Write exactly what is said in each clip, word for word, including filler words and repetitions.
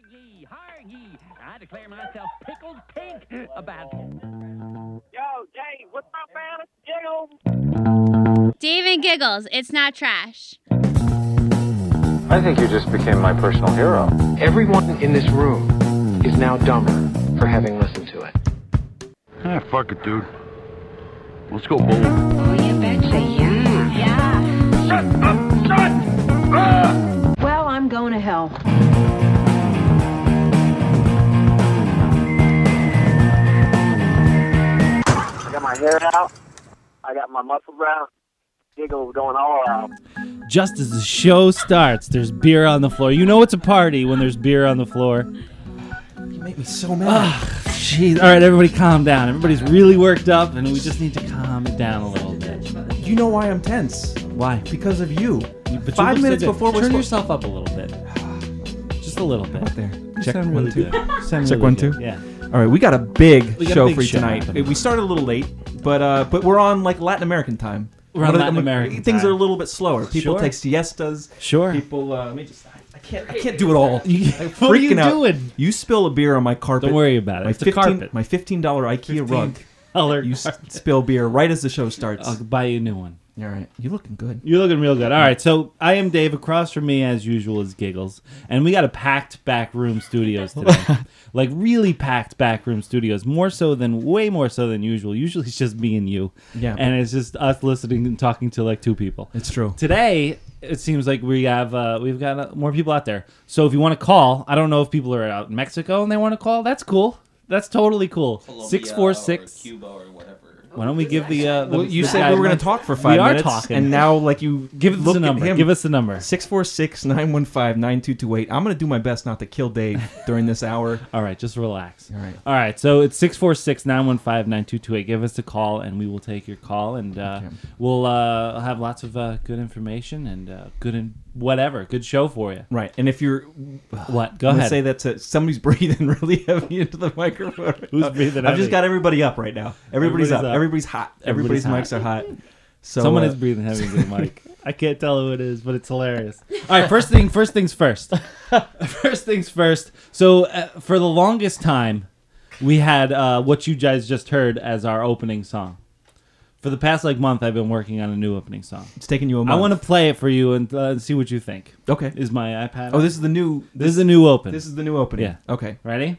Hargy, hargy. I declare myself pickled pink about... Yo, Dave, what's up, man? It's Jiggles. Dave and Giggles, it's not trash. I think you just became my personal hero. Everyone in this room is now dumber for having listened to it. Ah, fuck it, dude. Let's go bowling. Oh, you betcha, yeah. Yeah. Shut up, shut up! Well, I'm going to hell. I got my hair out. I got my muscles out. Giggle going all out. Just as the show starts, there's beer on the floor. You know it's a party when there's beer on the floor. You make me so mad. Jeez. All right, everybody calm down. Everybody's really worked up, and we just need to calm it down a little bit. You know why I'm tense? Why? Because of you. You- but you Five look so minutes good. before we're Turn supposed- yourself up a little bit. Just a little bit. Right there. You Check sound one, really two. good. You sound Check really one, good. two. Yeah. All right, we got a big We got a show big for you show tonight. happening. We started a little late, but uh, but we're on like Latin American time. We're on One of the- Latin American Things time. are a little bit slower. People Sure. take siestas. Sure. People. Uh, let me just. I, I can't. I can't do it all. You- I'm what are you freaking out. doing? You spill a beer on my carpet. Don't worry about it. My It's a fifteen. carpet. My fifteen dollar IKEA rug. Color. You s- spill beer right as the show starts. I'll buy you a new one. All right. You looking good. You're looking real good. All right, so I am Dave. Across from me, as usual, is Giggles, and we got a packed back room studios today. Like really packed back room studios, more so than way more so than usual. Usually it's just me and you, Yeah. and it's just us listening and talking to like two people. It's true. Today, it seems like we have uh, we've got uh, more people out there. So if you want to call, I don't know if people are out in Mexico and they want to call. That's cool. That's totally cool. Six four six. Cuba or whatever. Why don't we give the? Uh, the Well, you the said guy we were going mic- to talk for five we are minutes, talking. and now like you Give us look the at number. him. Give us the number. six four six, nine one five, nine two two eight. I'm going to do my best not to kill Dave during this hour. All right, just relax. All right. All right, so it's six four six, nine one five, nine two two eight. Give us a call, and we will take your call, and uh, Okay. we'll uh, have lots of uh, good information and uh, good in whatever, good show for you. Right. And if you're... What? Go I'm gonna ahead. say that to, somebody's breathing really heavy into the microphone. Who's breathing I've heavy? just got everybody up right now. Everybody's, Everybody's up. up. Everybody's hot. Everybody's Everybody's, mics hot. are hot. So Someone uh, is breathing heavy into the mic. I can't tell who it is, but it's hilarious. All right, first thing, first things first. First things first. So uh, for the longest time, we had uh, what you guys just heard as our opening song. For the past like month, I've been working on a new opening song. It's taking you a I month. want to play it for you and uh, see what you think. Okay. Is my iPad? Oh, this is the new... this is a new open. This is the new opening. Yeah. Okay. Ready?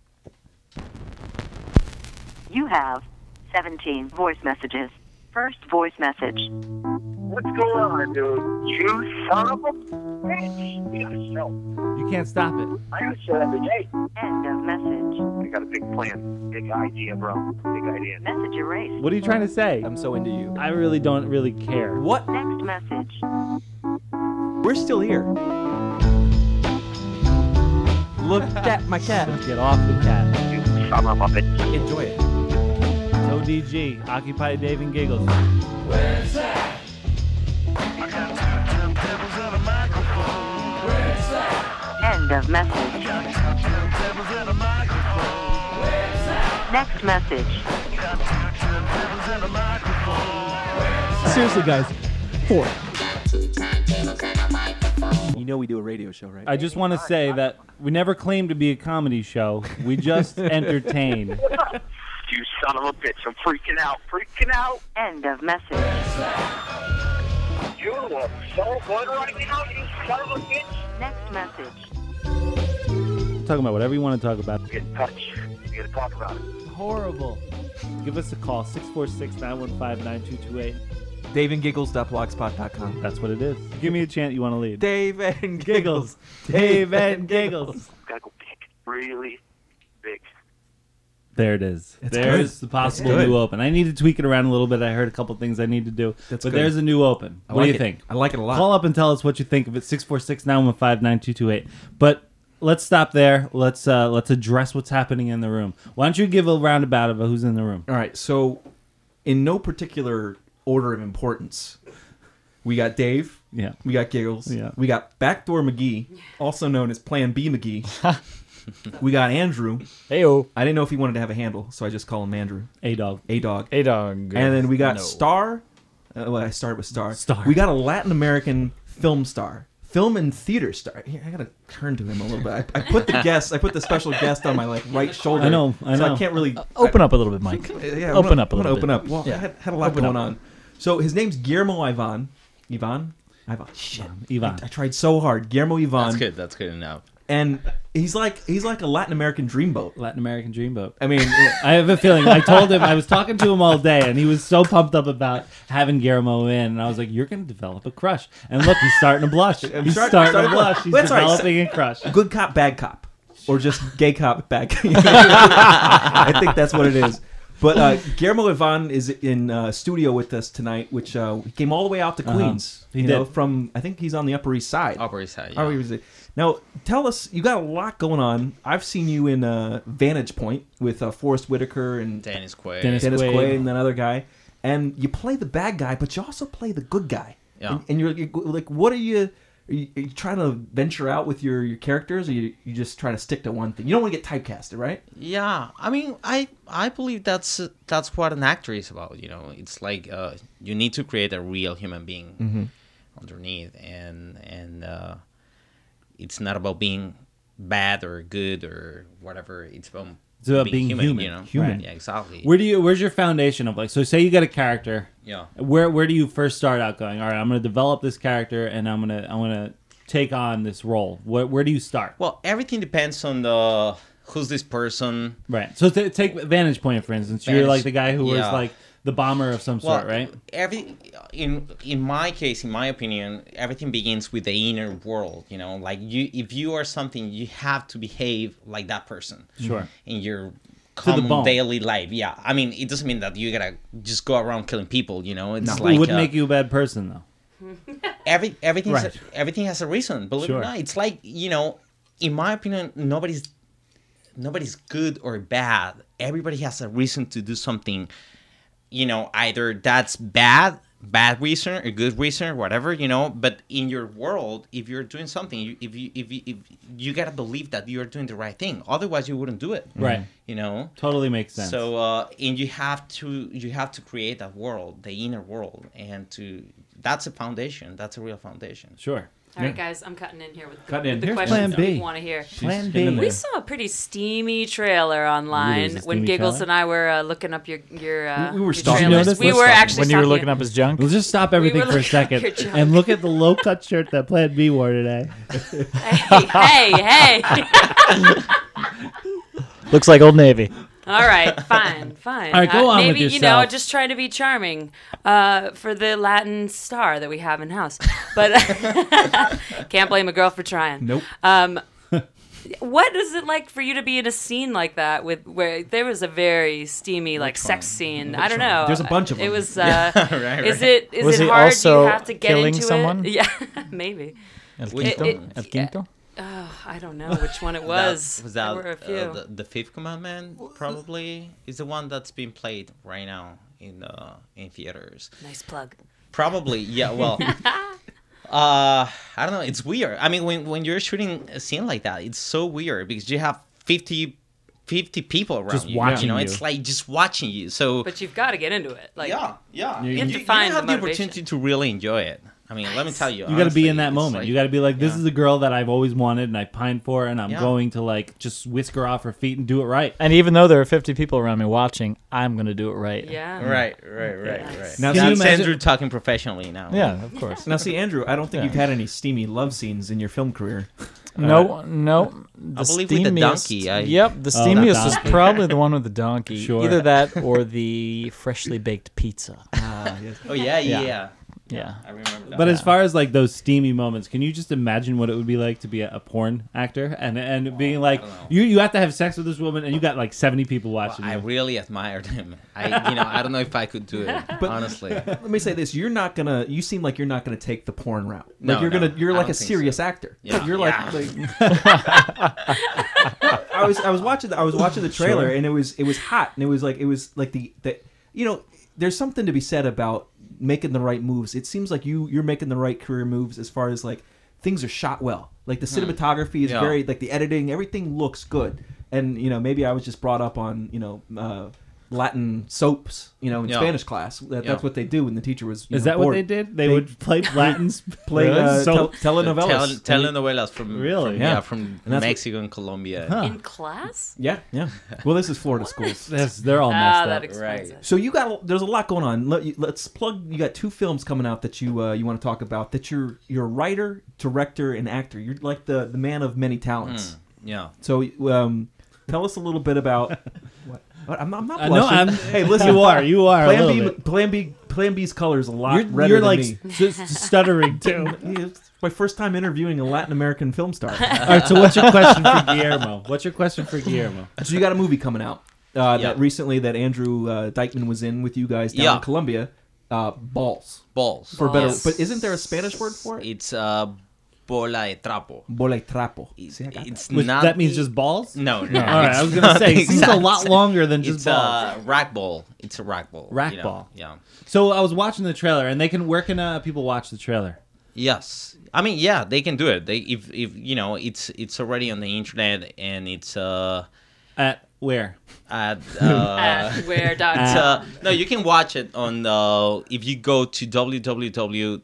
You have seventeen voice messages. First voice message. What's going on, dude? You son of a bitch. You gotta show. You can't stop it. I gotta show every day. End of message. I got a big plan. Big idea, bro. Big idea. Message erased. What are you trying to say? I'm so into you. I really don't really care. What? Next message. We're still here. Look at my cat. Get off the cat. You son of a bitch. Enjoy it. O D G, Occupy Dave and Giggles. End of message. Next message. Seriously, guys. Four. You know we do a radio show, right? I just want to say that we never claimed to be a comedy show. We just entertain. You son of a bitch. I'm freaking out. Freaking out. End of message. You look so good right now, you son of a bitch. Next message. Talking about whatever you want to talk about. Get in touch. You gotta talk about it. Horrible. Give us a call, six four six, nine one five, nine two two eight. dave and giggles dot blogspot dot com. That's what it is. Give me a chant you want to lead. Dave and Giggles. Dave and Giggles. Gotta go big. Really big. There it is. It's there's good. the possible It's good. new open. I need to tweak it around a little bit. I heard a couple things I need to do. That's but good. there's a new open. I What like do you it. think? I like it a lot. Call up and tell us what you think of it. six four six, nine one five, nine two two eight. But let's stop there. Let's uh, let's address what's happening in the room. Why don't you give a roundabout of who's in the room? All right. So, in no particular order of importance, we got Dave. Yeah. We got Giggles. Yeah. We got Backdoor McGee, also known as Plan B McGee. We got Andrew. Heyo. I didn't know if he wanted to have a handle, so I just call him Andrew. A dog. A dog. Hey, dog. And then we got No. Star. Uh, well, I started with Star. Star. We got a Latin American film star, film and theater star. Here, I gotta turn to him a little bit. I, I put the guest, I put the special guest on my like right shoulder. I know, I so know. I can't really Uh, open up a little bit, Mike. Yeah, I'm open gonna, up a I'm little gonna bit. open up. Well, Yeah. I had, had a lot Open going up. on. So his name's Guillermo Ivan. Ivan. Ivan. Shit. Ivan. I, I tried so hard. Guillermo Ivan. That's good. That's good enough. And he's like he's like a Latin American dreamboat. Latin American dreamboat. I mean, I have a feeling. I told him I was talking to him all day, and he was so pumped up about having Guillermo in, and I was like, "You're going to develop a crush." And look, he's starting to blush. I'm He's start- starting starting to to blush. blush. He's That's right. developing a crush. good cop, bad cop, or just gay cop, bad cop. I think that's what it is. But uh, Guillermo Ivan is in uh, studio with us tonight, which uh, he came all the way out to Uh-huh. Queens. He you did. know, from I think he's on the Upper East Side. Upper East Side. Upper Yeah. East Side. Now, tell us, you got a lot going on. I've seen you in uh, Vantage Point with uh, Forrest Whitaker and Dennis Quaid. Dennis Dennis Quaid. Quaid and that other guy, and you play the bad guy, but you also play the good guy. Yeah. And, and you're, you're like, what are you? Are you, are you trying to venture out with your, your characters, or you you just trying to stick to one thing? You don't want to get typecasted, right? Yeah, I mean, I I believe that's uh, that's what an actor is about. You know, it's like uh, you need to create a real human being Mhm. underneath, and and uh, it's not about being bad or good or whatever. It's about It's about being human. You know, Human. Yeah, exactly. Where do you? Where's your foundation of like? So say you got a character. Yeah. Where Where do you first start out going? All right, I'm going to develop this character, and I'm gonna I'm gonna take on this role. Where Where do you start? Well, everything depends on the who's this person. Right. So t- take Vantage Point for instance. You're Vantage- like the guy who was yeah. like the bomber of some Well, sort, right? Every in in my case, in my opinion, everything begins with the inner world. You know, like you, if you are something, you have to behave like that person. Sure. In your To the common bone. daily life, yeah. I mean, it doesn't mean that you gotta just go around killing people. You know, it's No. like it wouldn't uh, make you a bad person though. every everything Right. everything has a reason. Believe Sure. it or not, it's like, you know, in my opinion, nobody's nobody's good or bad. Everybody has a reason to do something. You know, either that's bad, bad reason, or good reason, or whatever. You know, but in your world, if you're doing something, you, if you if you if you gotta believe that you're doing the right thing. Otherwise, you wouldn't do it. Right. You know. Totally makes sense. So, uh, and you have to you have to create that world, the inner world, and to that's a foundation. That's a real foundation. Sure. All right, guys, I'm cutting in here with, Cutting in. with the Here's questions Plan B. we want to hear. Plan hitting B. We there. saw a pretty steamy trailer Ooh, online there's a when steamy Giggles trailer? and I were uh, looking up your your. Uh, We- we were your stalking. trailers. Did you notice? We Let's were stop. actually when you were stalking looking it. up his junk. We'll just stop everything were for a looking at second your junk. and look at the low cut shirt that Plan B wore today. Hey, hey, hey! Looks like Old Navy. All right, fine, fine. All right, go Uh, on with maybe, you know, yourself. just trying to be charming uh, for the Latin star that we have in house. But can't blame a girl for trying. Nope. Um, what is it like for you to be in a scene like that with where there was a very steamy like sex scene? I don't know. There's a bunch of It them. was. Uh, right, Is right. it is Was it he hard? Do also you have to get killing into someone? it? Yeah, maybe. El Which Quinto. one? El Quinto. Oh, I don't know which one it was. That, was that there were a few. uh, the, the Fifth Commandment? Probably is the one that's being played right now in uh, in theaters. Nice plug. Probably, yeah. Well, uh, I don't know. It's weird. I mean, when when you're shooting a scene like that, it's so weird because you have fifty, fifty people around Just you. watching you know, you. it's like just watching you. So But you've got to get into it. Like, yeah, yeah. You- You, you have you, to you find don't have the the motivation. opportunity to really enjoy it. I mean, let me tell you. You got to be honestly, in that it's moment. like- you got to be like, this yeah. is the girl that I've always wanted and I pined for, and I'm Yeah. going to like just whisk her off her feet and do it right. And even though there are fifty people around me watching, I'm going to do it right. yeah. Right, right, right, right. Now, Can see, you That's imagine- Andrew talking professionally now. Yeah, of course. now see, Andrew, I don't think Yeah. you've had any steamy love scenes in your film career. No, no. The I believe with the steamiest- donkey, I- Yep, the Oh, that steamiest was donkey. probably the one with the donkey. Sure. Either that or the freshly baked pizza. Ah, yes. Oh yeah, yeah, Yeah. yeah. Yeah. I remember that. But as Yeah. far as like those steamy moments, can you just imagine what it would be like to be a, a porn actor and and being like I don't know. you you have to have sex with this woman and you got like seventy people watching I you. really admired him. I, you know, I don't know if I could do it. But- honestly, Let me say this: you're not gonna. You seem like you're not gonna take the porn route. Like No, you're no, gonna. You're I like don't a think serious so. actor. Yeah. You're like. Yeah. like I was. I was watching. The, I was watching the trailer, Sure. and it was. It was hot, and it was like. It was like the. the you know, there's something to be said about making the right moves. It seems like you. You're making the right career moves as far as like things are shot well. Like the cinematography is Yeah. very. Like the editing, everything looks good. And you know, maybe I was just brought up on you know. Uh, Latin soaps, you know, in Yeah. Spanish class. That, Yeah. That's what they do when the teacher was. you Is know, that what bored. they did? They would play Latin sp- play Really? uh, So- tel- telenovelas. Tel- telenovelas from Really? from, Yeah. yeah. from And that's what- Mexico and Colombia. Huh. In class? Yeah, yeah. Well, this is Florida schools. That's- they're all Ah, messed that up. explains Right. it. So you got there's a lot going on. Let, you- let's plug. You got two films coming out that you uh, you want to talk about. That you're you're a writer, director, and actor. You're like the the man of many talents. Yeah. So um, tell us a little bit about. What? What? I'm, I'm not Uh, no, blushing. I'm- hey, listen. you are, you are a Plan little B. bit. Plan B. Plan B's color is a lot You're, redder you're than like me. just stuttering too. Yeah, it's my first time interviewing a Latin American film star. All right, so what's your question for Guillermo? What's your question for Guillermo? So you got a movie coming out uh, Yeah. that recently that Andrew uh, Dykeman was in with you guys down Yeah. in Colombia. Uh, balls. Balls. For better, Balls. but isn't there a Spanish word for it? It's uh, bola de trapo. Bola y trapo. It- See, I got it's Which, not. that means just balls? No, no. All right, I it's was gonna not say it seems a exact- lot longer than just it's balls. a rack ball. It's a rack ball. Rack you know, ball. Yeah. So I was watching the trailer, and they can. Where can uh, people watch the trailer? Yes. I mean, yeah, they can do it. They if if you know, it's it's already on the internet and it's uh At where? at uh At where dot it's, com. uh, no, you can watch it on uh if you go to w w w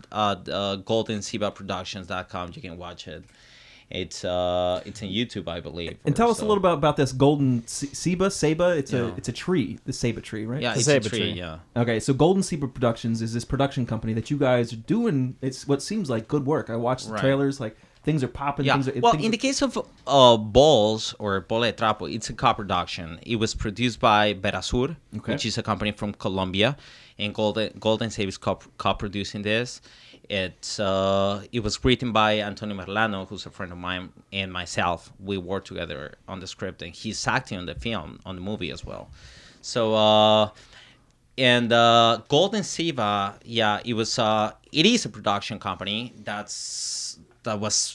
dot golden seba productions dot com, you can watch it. It's uh it's on YouTube, I believe. And or tell us a so. little bit about this golden se- ceba. Seba. It's a Yeah. it's a tree. The Seba tree, right? Yeah, The it's a Seba tree, tree. yeah. Okay, so Golden Seba Productions is this production company that you guys are doing. It's what seems like good work. I watched the Right. trailers. Like things are popping. Yeah. Things are, Well, things in are- the case of uh, Balls or Bola de Trapo, it's a co-production. It was produced by Verasur, Okay. which is a company from Colombia, and Golden Golden Save is co- co-producing this. It's uh, it was written by Antonio Merlano, who's a friend of mine, and myself. We worked together on the script, and he's acting on the film, on the movie as well. So. Uh, And uh, Golden Siva, yeah, it was. Uh, it is a production company that's that was.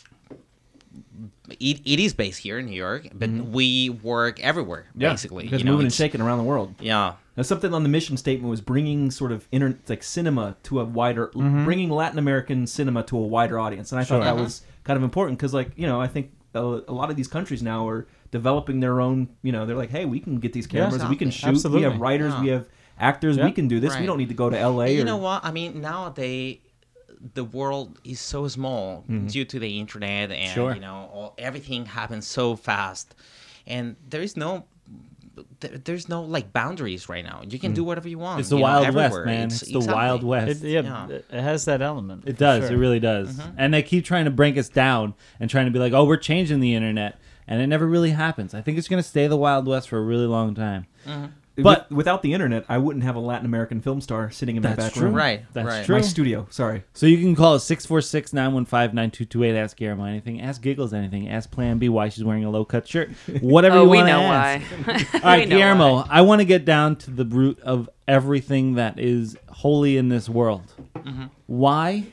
It, it is based here in New York, but we work everywhere, yeah, basically. because you know, moving and it's- shaking around the world. Yeah, Now, something on the mission statement was bringing sort of inter- like cinema to a wider, Mm-hmm. bringing Latin American cinema to a wider audience, and I thought Sure. that was kind of important because, like, you know, I think a, a lot of these countries now are developing their own. You know, they're like, hey, we can get these Yeah, cameras, we can shoot, absolutely. we have writers, Yeah. we have actors, Yeah. we can do this. We Right. don't need to go to L A. And you or, know what? I mean, nowadays the world is so small due to the internet, and Sure. you know, all, everything happens so fast, and there is no. there- There's no like boundaries right now. You can do whatever you want. It's the you know, Wild West, everywhere. man. It's, the Wild West. It, yeah, Yeah. it it has that element. It for does. sure. It really does. Mm-hmm. And they keep trying to break us down and trying to be like, oh, we're changing the internet. And it never really happens. I think it's going to stay the Wild West for a really long time. But With- without the internet, I wouldn't have a Latin American film star sitting in my That's back true. room. Right, That's right. true. My studio. Sorry. So you can call us six four six, nine one five, nine two two eight. Ask Guillermo anything. Ask Giggles anything. Ask Plan B why she's wearing a low-cut shirt. Whatever Oh, you we want to know ask. why. All right, We know Guillermo, why. I want to get down to the root of everything that is holy in this world. Mm-hmm. Why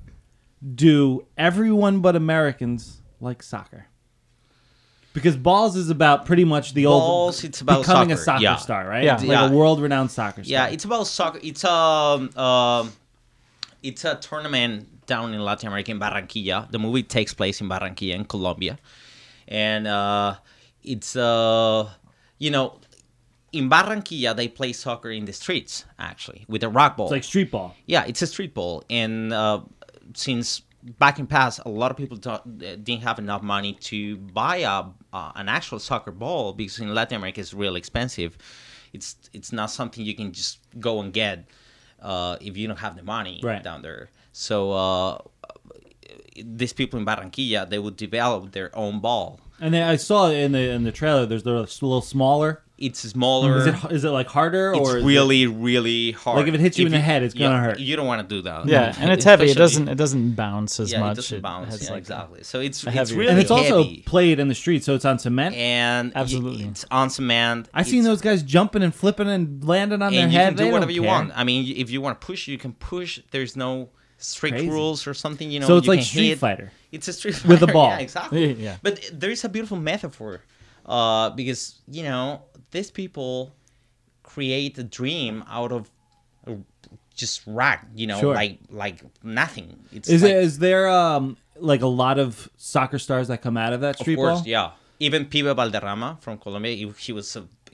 do everyone but Americans like soccer? Because Balls is about pretty much the Balls, old it's about becoming a soccer, soccer yeah. star, right? Yeah. Like Yeah. a world-renowned soccer star. Yeah, it's about soccer. It's um um, it's a tournament down in Latin America in Barranquilla. The movie takes place in Barranquilla in Colombia, and uh, it's uh you know, in Barranquilla they play soccer in the streets actually with a rock ball. It's like street ball. Yeah, it's a street ball, and uh, since back in past, a lot of people don't, didn't have enough money to buy a uh, an actual soccer ball because in Latin America it's really expensive. It's it's not something you can just go and get uh, if you don't have the money Right. down there. So uh, these people in Barranquilla, they would develop their own ball. And then I saw in the in the trailer, there's the a little smaller. It's smaller. Is it is it like harder It's or is really, it, really hard. Like if it hits you in the head, it's gonna yeah, hurt. You don't want to do that. Yeah, and it's heavy. It Especially- doesn't. It doesn't bounce as yeah, much. it doesn't bounce. has Yeah, like exactly. So it's a it's heavier- really and it's also heavy. played in the street, so it's on cement. and y- Absolutely. it's on cement. I seen It's- those guys jumping and flipping and landing on their and you head. can They do don't whatever you care. want. I mean, if you want to push, you can push. There's no strict Crazy. rules or something. You know, So it's you like can Street hit. Fighter. It's a street fighter With a ball. Yeah, exactly. Yeah. But there is a beautiful metaphor, uh, because you know these people create a dream out of uh, just rock. You know, Sure. like like nothing. It's Is like, it is there um like a lot of soccer stars that come out of that Of street course, ball? yeah. Even Pibe Valderrama from Colombia, he, he was a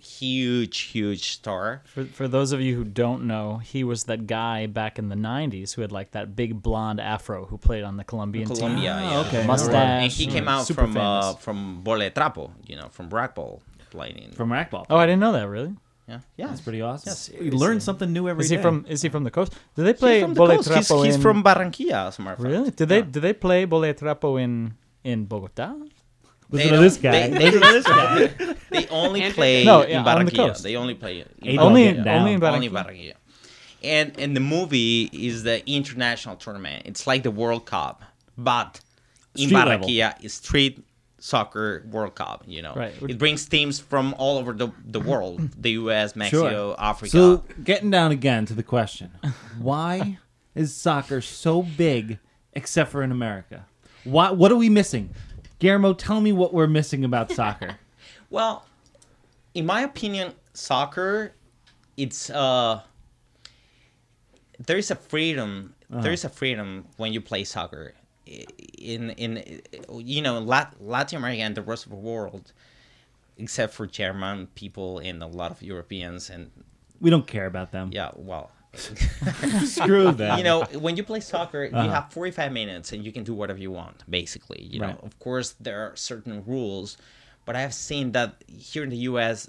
huge, huge star. For, for those of you who don't know, he was that guy back in the nineties who had like that big blonde afro who played on the Colombian Colombia, team. yeah. okay. Mustache. And he came out super from uh, famous. from Bola de Trapo, you know, from racquetball playing. From racquetball. Oh, I didn't know that. Really? Yeah, yeah, That's pretty awesome. Yes, You learn something new every Is day. he from? Is he from the coast? Do they play He's from the Bola coast. Trapo He's, he's in? from Barranquilla, as a matter of fact. Really? Did they? Did they play Bola Trapo in in Bogota? Listen to don't- this guy. They, Listen to this guy. they only Andrew- play No, in yeah, on the Barranquilla. coast. They only play in Eight Only ball in- down. only in Only Barranquilla. Barranquilla. And and the movie is the international tournament. It's like the World Cup, but in Street level. Barranquilla is street soccer World Cup. You know, Right. It brings teams from all over the the world: the U S, Mexico, Africa. So, getting down again to the question: why is soccer so big, except for in America? Why? What are we missing? Guillermo, tell me what we're missing about soccer. Well, in my opinion, soccer, it's uh, there is a freedom. Uh-huh. There is a freedom when you play soccer. In in you know Lat- Latin America and the rest of the world, except for German people and a lot of Europeans and We don't care about them. yeah, well. Screw them. You know, when you play soccer, Uh-huh. you have forty-five minutes and you can do whatever you want, basically. You know, Right. of course, there are certain rules, but I have seen that here in the U S,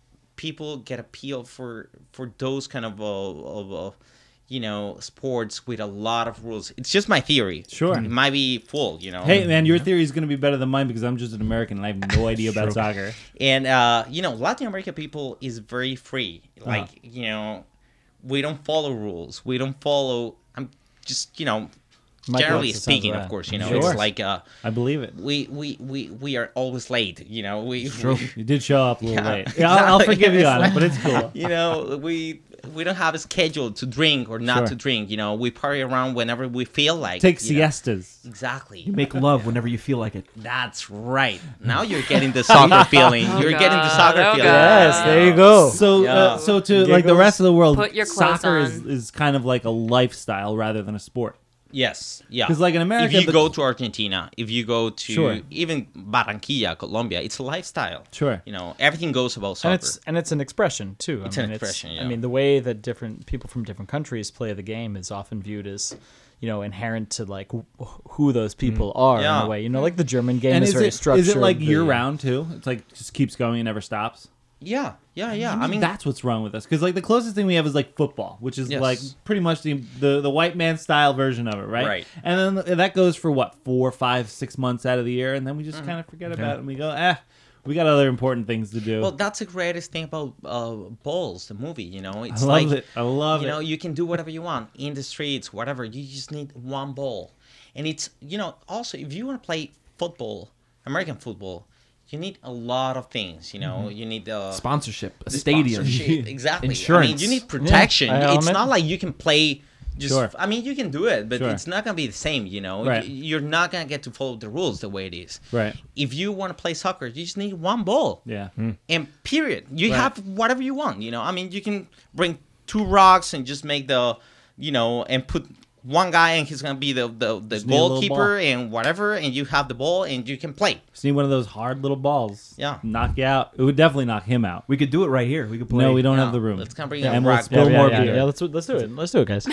people get appeal for for those kind of, uh, of uh, you know, sports with a lot of rules. It's just my theory. Sure. It might be full, you know. Hey, man, your theory is going to be better than mine because I'm just an American and I have no idea about soccer. And, uh, you know, Latin American people is very free. Like, Uh-huh. you know, we don't follow rules. We don't follow, I'm just, you know, Mike generally likes the sounds speaking, of of that. course, you know, Sure. it's like, uh, I believe it. we, we, we, we are always late, you know, we, True. we You did show up a little Yeah, late. Yeah, I'll, I'll exactly. forgive you It's on it, like- but it's cool. you know, we, we don't have a schedule to drink or not Sure. to drink, you know, we party around whenever we feel like. Take you know. siestas. Exactly. You make love whenever you feel like it. That's right. Now you're getting the soccer feeling. Oh, You're getting the God. soccer Oh, feeling. God. Yes, there you go. So, Yeah. uh, so to like the Giggles. rest of the world, Put your clothes soccer is, on. is kind of like a lifestyle rather than a sport. Yes, yeah. 'Cause, like, in America, if you the- go to Argentina, if you go to Sure. even Barranquilla, Colombia, it's a lifestyle. Sure. You know, everything goes about soccer. And it's and it's an expression too. It's I an mean, expression, yeah. I mean, the way that different people from different countries play the game is often viewed as, you know, inherent to like wh- who those people are in Yeah. a way. You know, like the German game And is, is very it structured. is it like the- year round too? It's like just keeps going and never stops. yeah, yeah, yeah. I mean, that's what's wrong with us because like the closest thing we have is like football, which is Yes. like pretty much the, the the white man style version of it, right? Right. And then that goes for what four, five, six months out of the year, and then we just Mm. kind of forget about it and we go, eh, we got other important things to do. well, that's the greatest thing about uh, Balls, the movie. You know, it's I love like it. I love you it. know, you can do whatever you want in the streets, whatever. You just need one ball, and it's you know also if you want to play football, American football. You need a lot of things, you know. You need uh, Sponsorship, a stadium, sponsorship, exactly. I insurance. mean, you need protection. Yeah, it's helmet. not like you can play. Just, Sure. I mean, you can do it, but Sure. it's not gonna be the same, you know. Right. Y- You're not gonna get to follow the rules the way it is. Right. If you want to play soccer, you just need one ball. Yeah. And period. You Right. have whatever you want, you know. I mean, you can bring two rocks and just make the, you know, and put one guy and he's gonna be the the, the Just need a little goalkeeper ball. and whatever, and you have the ball and you can play. Just need one of those hard little balls. Yeah. Knock you out. It would definitely knock him out. We could do it right here. We could play. No, we don't Yeah. have the room. Let's come bring Yeah, a and we'll rock spill ball. more yeah, beer. yeah, let's let's do it. Let's do it, guys.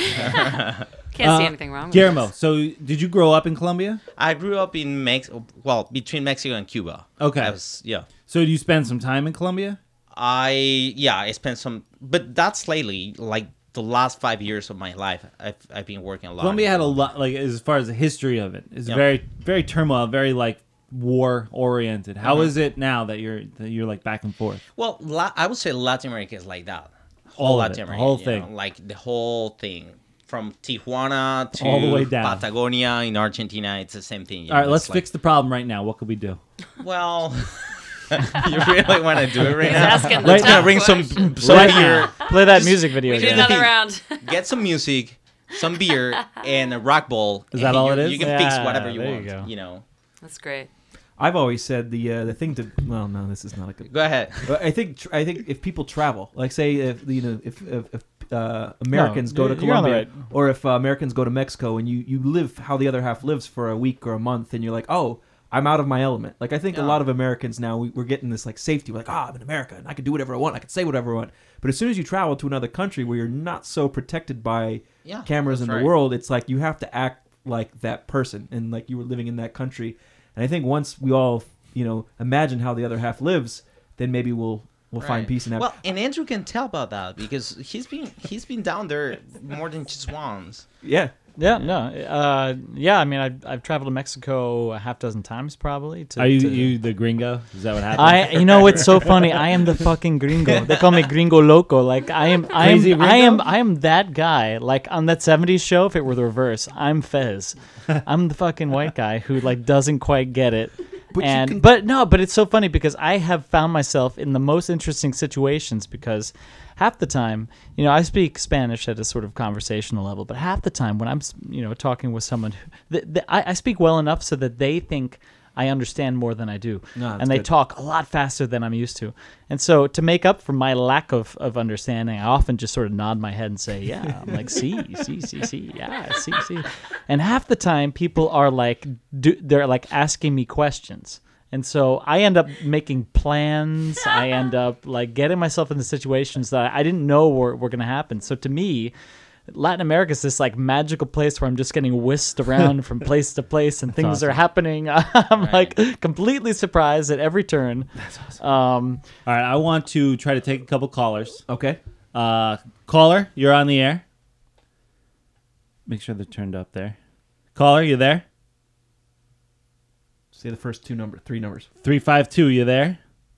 Can't see Uh, anything wrong with Guillermo, this. so did you grow up in Colombia? I grew up in Mexico, well, between Mexico and Cuba. Okay. I was, yeah. So did you spend some time in Colombia? I, yeah, I spent some, but that's lately, like the last five years of my life, I've, I've been working a lot. Colombia in had a lot, like as far as the history of it, is Yeah. very, very turmoil, very like war oriented. How Mhm. is it now that you're that you're like back and forth? Well, La- I would say Latin America is like that. All of Latin it, the America, whole you thing. know, like the whole thing. From Tijuana to All the way down. Patagonia in Argentina, it's the same thing. you All right, know, let's it's fix the problem right now. What could we do? like- Well, you really want to do it right He's now? asking the Let's tough gonna bring some, question. some Right beer. now. Play that Just- music video We do again. another round. Get some music, some beer, and a rock ball. Is that and all you, it is? You can fix Yeah, whatever you there you want. go. You know. That's great. I've always said the uh, the thing to well, no, this is not a good. Go ahead. But I think tr- I think if people travel, like say if you know if if, if uh, Americans No, go to you're on the Colombia, right. or if uh, Americans go to Mexico, and you you live how the other half lives for a week or a month, and you're like, oh, I'm out of my element. Like I think a Yeah. lot of Americans now we, we're getting this like safety. We're like, oh, I'm in America and I can do whatever I want. I can say whatever I want. But as soon as you travel to another country where you're not so protected by Yeah, cameras in that's the right. world, it's like you have to act like that person and like you were living in that country. And I think once we all, you know, imagine how the other half lives, then maybe we'll we'll find Right. peace in that. Well, and Andrew can tell about that because he's been he's been down there more than just once. Yeah. Yeah, no, uh, yeah. I mean, I've I've traveled to Mexico a half dozen times probably. To, Are you to- you the gringo? Is that what happened? I, you know, it's so funny. I am the fucking gringo. They call me Gringo Loco. Like I am, I am, Crazy I am, Gringo? I am that guy. Like on that seventies show, if it were the reverse, I'm Fez. I'm the fucking white guy who like doesn't quite get it. But you and can- but no, but it's so funny because I have found myself in the most interesting situations because half the time, you know, I speak Spanish at a sort of conversational level, but half the time when I'm, you know, talking with someone, who, th- th- I, I speak well enough so that they think I understand more than I do, No, that's and they good. talk a lot faster than I'm used to. And so to make up for my lack of, of understanding, I often just sort of nod my head and say, yeah, I'm like, see, see, see, see, yeah, see, see. And half the time people are like, do, they're like asking me questions. And so I end up making plans. I end up like getting myself into situations that I didn't know were, were going to happen. So to me, Latin America is this like magical place where I'm just getting whisked around from place to place and things awesome. are happening. I'm like completely surprised at every turn. That's awesome. Um, All right, I want to try to take a couple callers. Okay. Uh, caller, you're on the air. Make sure they're turned up there. Caller, you there? Say the first two number, three numbers. three five two, you there?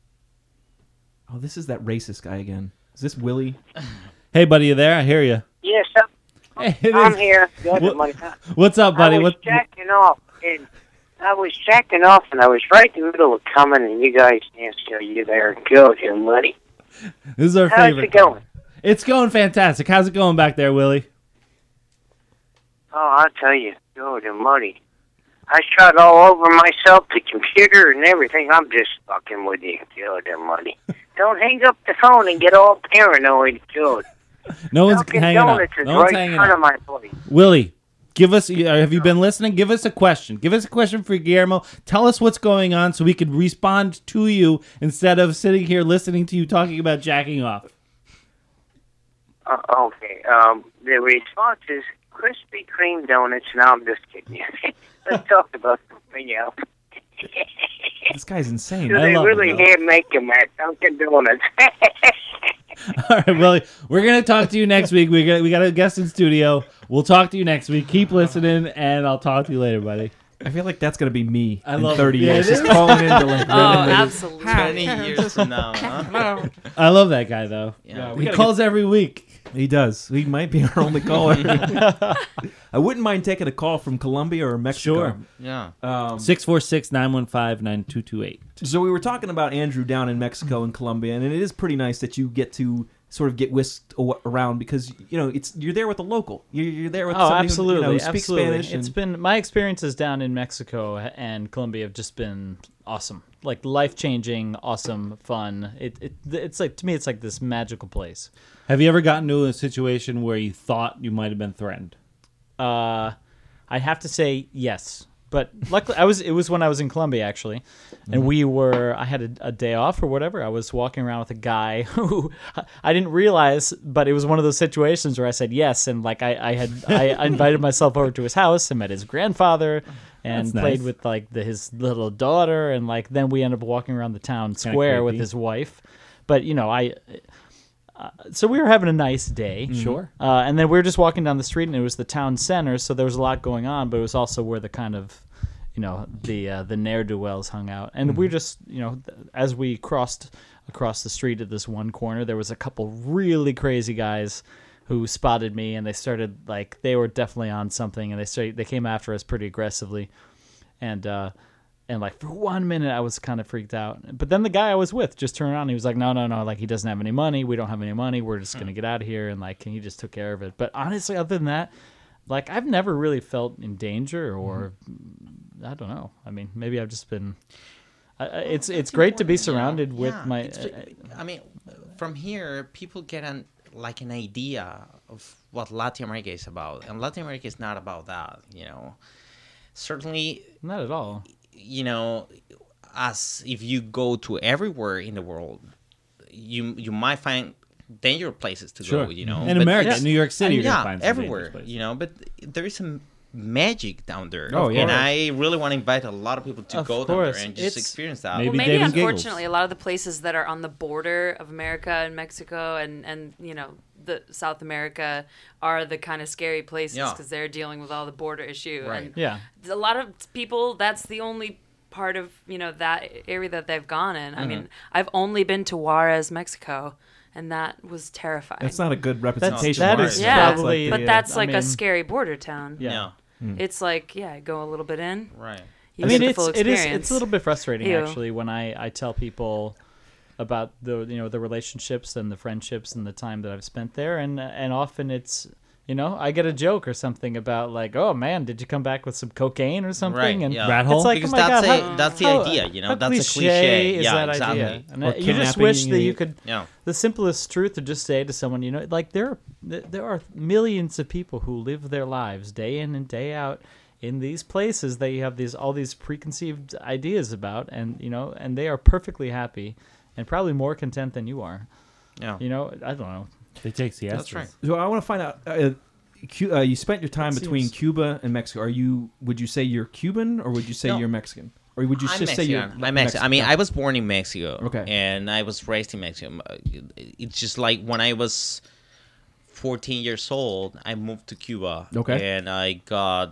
Oh, this is that racist guy again. Is this Willie? Hey, buddy, you there? I hear you. Yes, I'm, Hey, it I'm is- here. Good What- money. What's up, buddy? I was What? jacking off, and I was jacking off, and I was right in the middle of coming, and you guys danced till you there. Good and money. This is our How's favorite. it going? It's going fantastic. How's it going back there, Willie? Oh, I'll tell you, good and money. I shot all over myself, the computer and everything. I'm just fucking with you, good and money. Don't hang up the phone and get all paranoid, good. No one's Dunkin' hanging up. Donuts is No one's right hanging in front up. of my place. Willie, give us. Have you been listening? Give us a question. Give us a question for Guillermo. Tell us what's going on so we could respond to you instead of sitting here listening to you talking about jacking off. Uh, okay, um, the response is Krispy Kreme donuts. No, I'm just kidding you. Let's talk about something else. This guy's insane. Do I they love it, really though. hand make them at Dunkin' Donuts? All right, Willie. We're gonna talk to you next week. We got we got a guest in studio. We'll talk to you next week. Keep listening, and I'll talk to you later, buddy. I feel like that's gonna be me I in love thirty it. Yeah, years, it just is. calling in to like. Oh, randomly- absolutely. Twenty years from now, huh? I love that guy though. Yeah. we He gotta calls every week. He does. He might be our only caller. I wouldn't mind taking a call from Colombia or Mexico. Sure. Yeah. Um, Six four six nine one five nine two two eight. so we were talking about Andrew down in Mexico and Colombia, and it is pretty nice that you get to sort of get whisked aw- around because you know it's you're there with a local. You're, you're there with Oh, somebody absolutely, who, you know, speaks absolutely. Spanish. It's and- been my experiences down in Mexico and Colombia have just been awesome, like life changing, awesome, fun. It, it it's like to me, it's like this magical place. Have you ever gotten to a situation where you thought you might have been threatened? Uh, I have to say yes, but luckily I was. It was when I was in Colombia actually, and we were. I had a, a day off or whatever. I was walking around with a guy who I didn't realize, but it was one of those situations where I said yes, and like I, I had I invited myself over to his house and met his grandfather. And That's played nice. with like the, his little daughter, and like then we ended up walking around the town Kinda square with creepy. his wife. But you know, I uh, so we were having a nice day, Sure. uh, and then we were just walking down the street, and it was the town center, so there was a lot going on, but it was also where the kind of, you know, the uh, the ne'er do wells hung out, and we just, you know, th- as we crossed across the street at this one corner, there was a couple really crazy guys who spotted me, and they started like they were definitely on something, and they started they came after us pretty aggressively, and uh, and like for one minute I was kind of freaked out, but then the guy I was with just turned around, and he was like, no, no, no, like he doesn't have any money, we don't have any money, we're just gonna get out of here, and like and he just took care of it. But honestly, other than that, like I've never really felt in danger, or I don't know. I mean, maybe I've just been. I I- it's it's great to be surrounded with Yeah, my. it's ju- I mean, from here, people get an like an idea of what Latin America is about, and Latin America is not about that. You know, certainly not at all. you know, as if you go to everywhere in the world, you you might find dangerous places to Sure. go. You know, In But- America, yeah. New York City, And you're gonna yeah, find some everywhere. dangerous places. You know, but there is some magic down there. Oh, yeah. And I really want to invite a lot of people to Of go down course. there and just It's- experience that. Maybe well, maybe David Giggles. unfortunately, a lot of the places that are on the border of America and Mexico and, and you know, the South America are the kind of scary places Yeah. because they're dealing with all the border issue. Right. And Yeah. a lot of people, that's the only part of, you know, that area that they've gone in. I Mm-hmm. mean, I've only been to Juarez, Mexico, and that was terrifying. That's not a good representation. that of is ours. yeah, It's like but the, uh, that's I like mean- a scary border town. Yeah. Yeah. It's like, yeah, go a little bit in. Right. You I mean, get the it's full it is experience. it's a little bit frustrating Ew. actually when I, I tell people about the you know the relationships and the friendships and the time that I've spent there, and and often it's you know I get a joke or something about like, oh man, did you come back with some cocaine or something? Right, and yeah. Rat hole? it's like, Because oh my that's God, a- how- that's the how- idea, you know, how that's a cliche. Is Yeah, that exactly. idea? And Or uh, you just kidnapping wish that you- you could. Yeah. The simplest truth to just say to someone, you know, like there, there are millions of people who live their lives day in and day out in these places that you have these all these preconceived ideas about, and you know, and they are perfectly happy, and probably more content than you are. Yeah. You know, I don't know. They take siestas. That's right. So I want to find out. Uh, Cu- uh, you spent your time That between seems- Cuba and Mexico. Are you? Would you say you're Cuban or would you say No. you're Mexican? Or would you I'm just say you're? Mexican. I'm Mexican. I mean, I was born in Mexico. Okay. And I was raised in Mexico. Uh, It's just like when I was fourteen years old, I moved to Cuba. Okay. And I got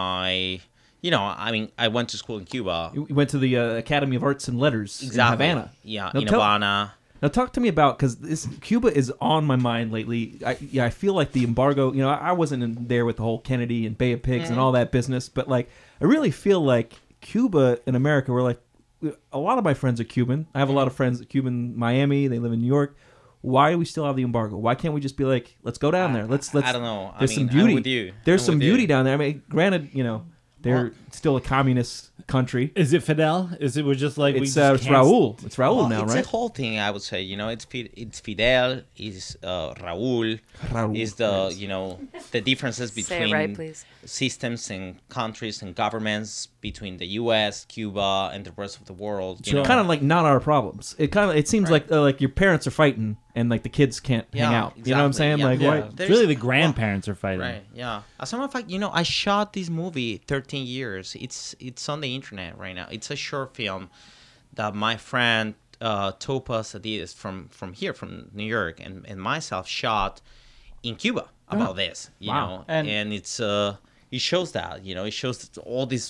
my, you know, I mean, I went to school in Cuba. You went to the uh, Academy of Arts and Letters Exactly. in Havana. Yeah, Now in tell- Havana. Now talk to me about because this Cuba is on my mind lately. I, yeah, I feel like the embargo. You know, I, I wasn't in there with the whole Kennedy and Bay of Pigs and Mhm. all that business, but like I really feel like Cuba and America were like a lot of my friends are Cuban. I have a lot of friends Cuban in Miami. They live in New York. Why do we still have the embargo? Why can't we just be like, let's go down there? Let's let's. I don't know. I There's some mean, I'm beauty. with you. There's I'm some with you. beauty down there. I mean, granted, you know, they're still a communist country. Is it Fidel? Is it we're just like we It's just uh, it's can't- Raul. It's Raul Well, now, it's right? a whole thing, I would say. You know, it's Fi- it's Fidel, is uh, Raúl, Raúl, is the right. you know the differences Say it between right, please. systems and countries and governments between the U S, Cuba, and the rest of the world. You So know? kind of like not our problems. It kind of it seems like uh, like your parents are fighting and like the kids can't hang Yeah, out. You know what I'm exactly, saying? yeah. Like Yeah. why? It's There's- really the grandparents are fighting. Right. Yeah. As a matter of fact, you know, I shot this movie thirteen years. It's it's on the internet right now. It's a short film that my friend uh, Topas Adidas from from here from New York and, and myself shot in Cuba about this. You Wow. know, And- and, it's uh it shows that you know it shows all this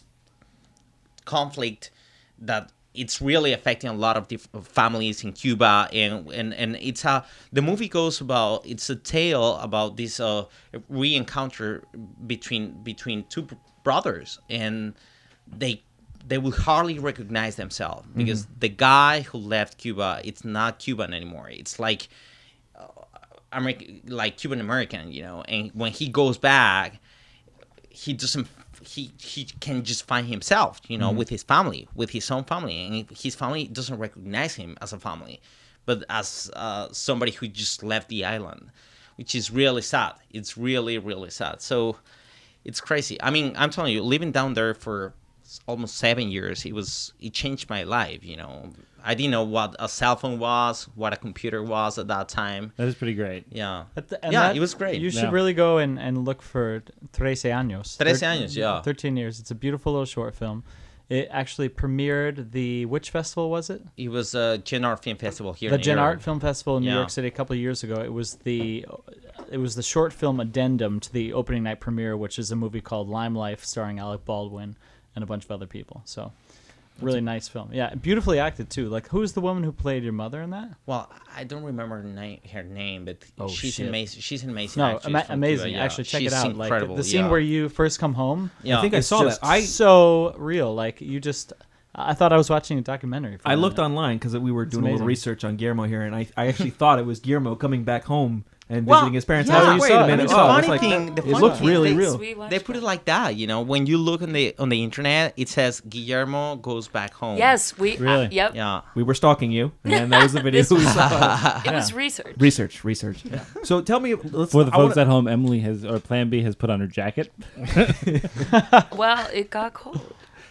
conflict that it's really affecting a lot of diff- families in Cuba, and, and, and it's a the movie goes about it's a tale about this uh, re-encounter between between two br- brothers, and they they will hardly recognize themselves because the guy who left Cuba, it's not Cuban anymore. It's like uh, American, like Cuban American, you know. And when he goes back, he doesn't he he can just find himself, you know, Mhm. with his family, with his own family, and his family doesn't recognize him as a family, but as uh, somebody who just left the island, which is really sad. It's really really sad. So it's crazy. I mean, I'm telling you, living down there for almost seven years, it was it changed my life. You know, I didn't know what a cell phone was, what a computer was at that time. That is pretty great. Yeah, At the- and yeah, that- it was great. You should Yeah. really go and, and look for Trece Años. Trece Thir- Años, yeah. thirteen years. It's a beautiful little short film. It actually premiered the which festival was it? It was a Gen Art Film Festival here. the in New Gen York. Art Film Festival in New Yeah. York City a couple of years ago. It was the it was the short film addendum to the opening night premiere, which is a movie called Lime Life, starring Alec Baldwin and a bunch of other people. So, really nice film. Yeah, beautifully acted too. Like, who's the woman who played your mother in that? Well, I don't remember her name, her name, but Oh, she's shit. amazing. She's an amazing. No, actress ama- from amazing. Cuba, yeah. Actually, check She's it out. Like incredible. the scene yeah. where you first come home. Yeah. I think I it's saw just that. I so real. Like you just, I thought I was watching a documentary. For I a looked minute. online because we were doing a amazing. little research on Guillermo here, and I, I actually thought it was Guillermo coming back home and Well, visiting his parents. yeah, I was like, you wait saw a it. minute. I the mean, oh, funny it's like, thing, the it funny looks thing, really they, real. They put it like that, you know. When you look on the on the internet, it says Guillermo goes back home. Yes, we. Really? Uh, yep. Yeah. We were stalking you, and that was the video This we was- saw. It was research. Research, research. So tell me, let's, For the I folks wanna- at home, Emily has or Plan B has put on her jacket. Well, it got cold.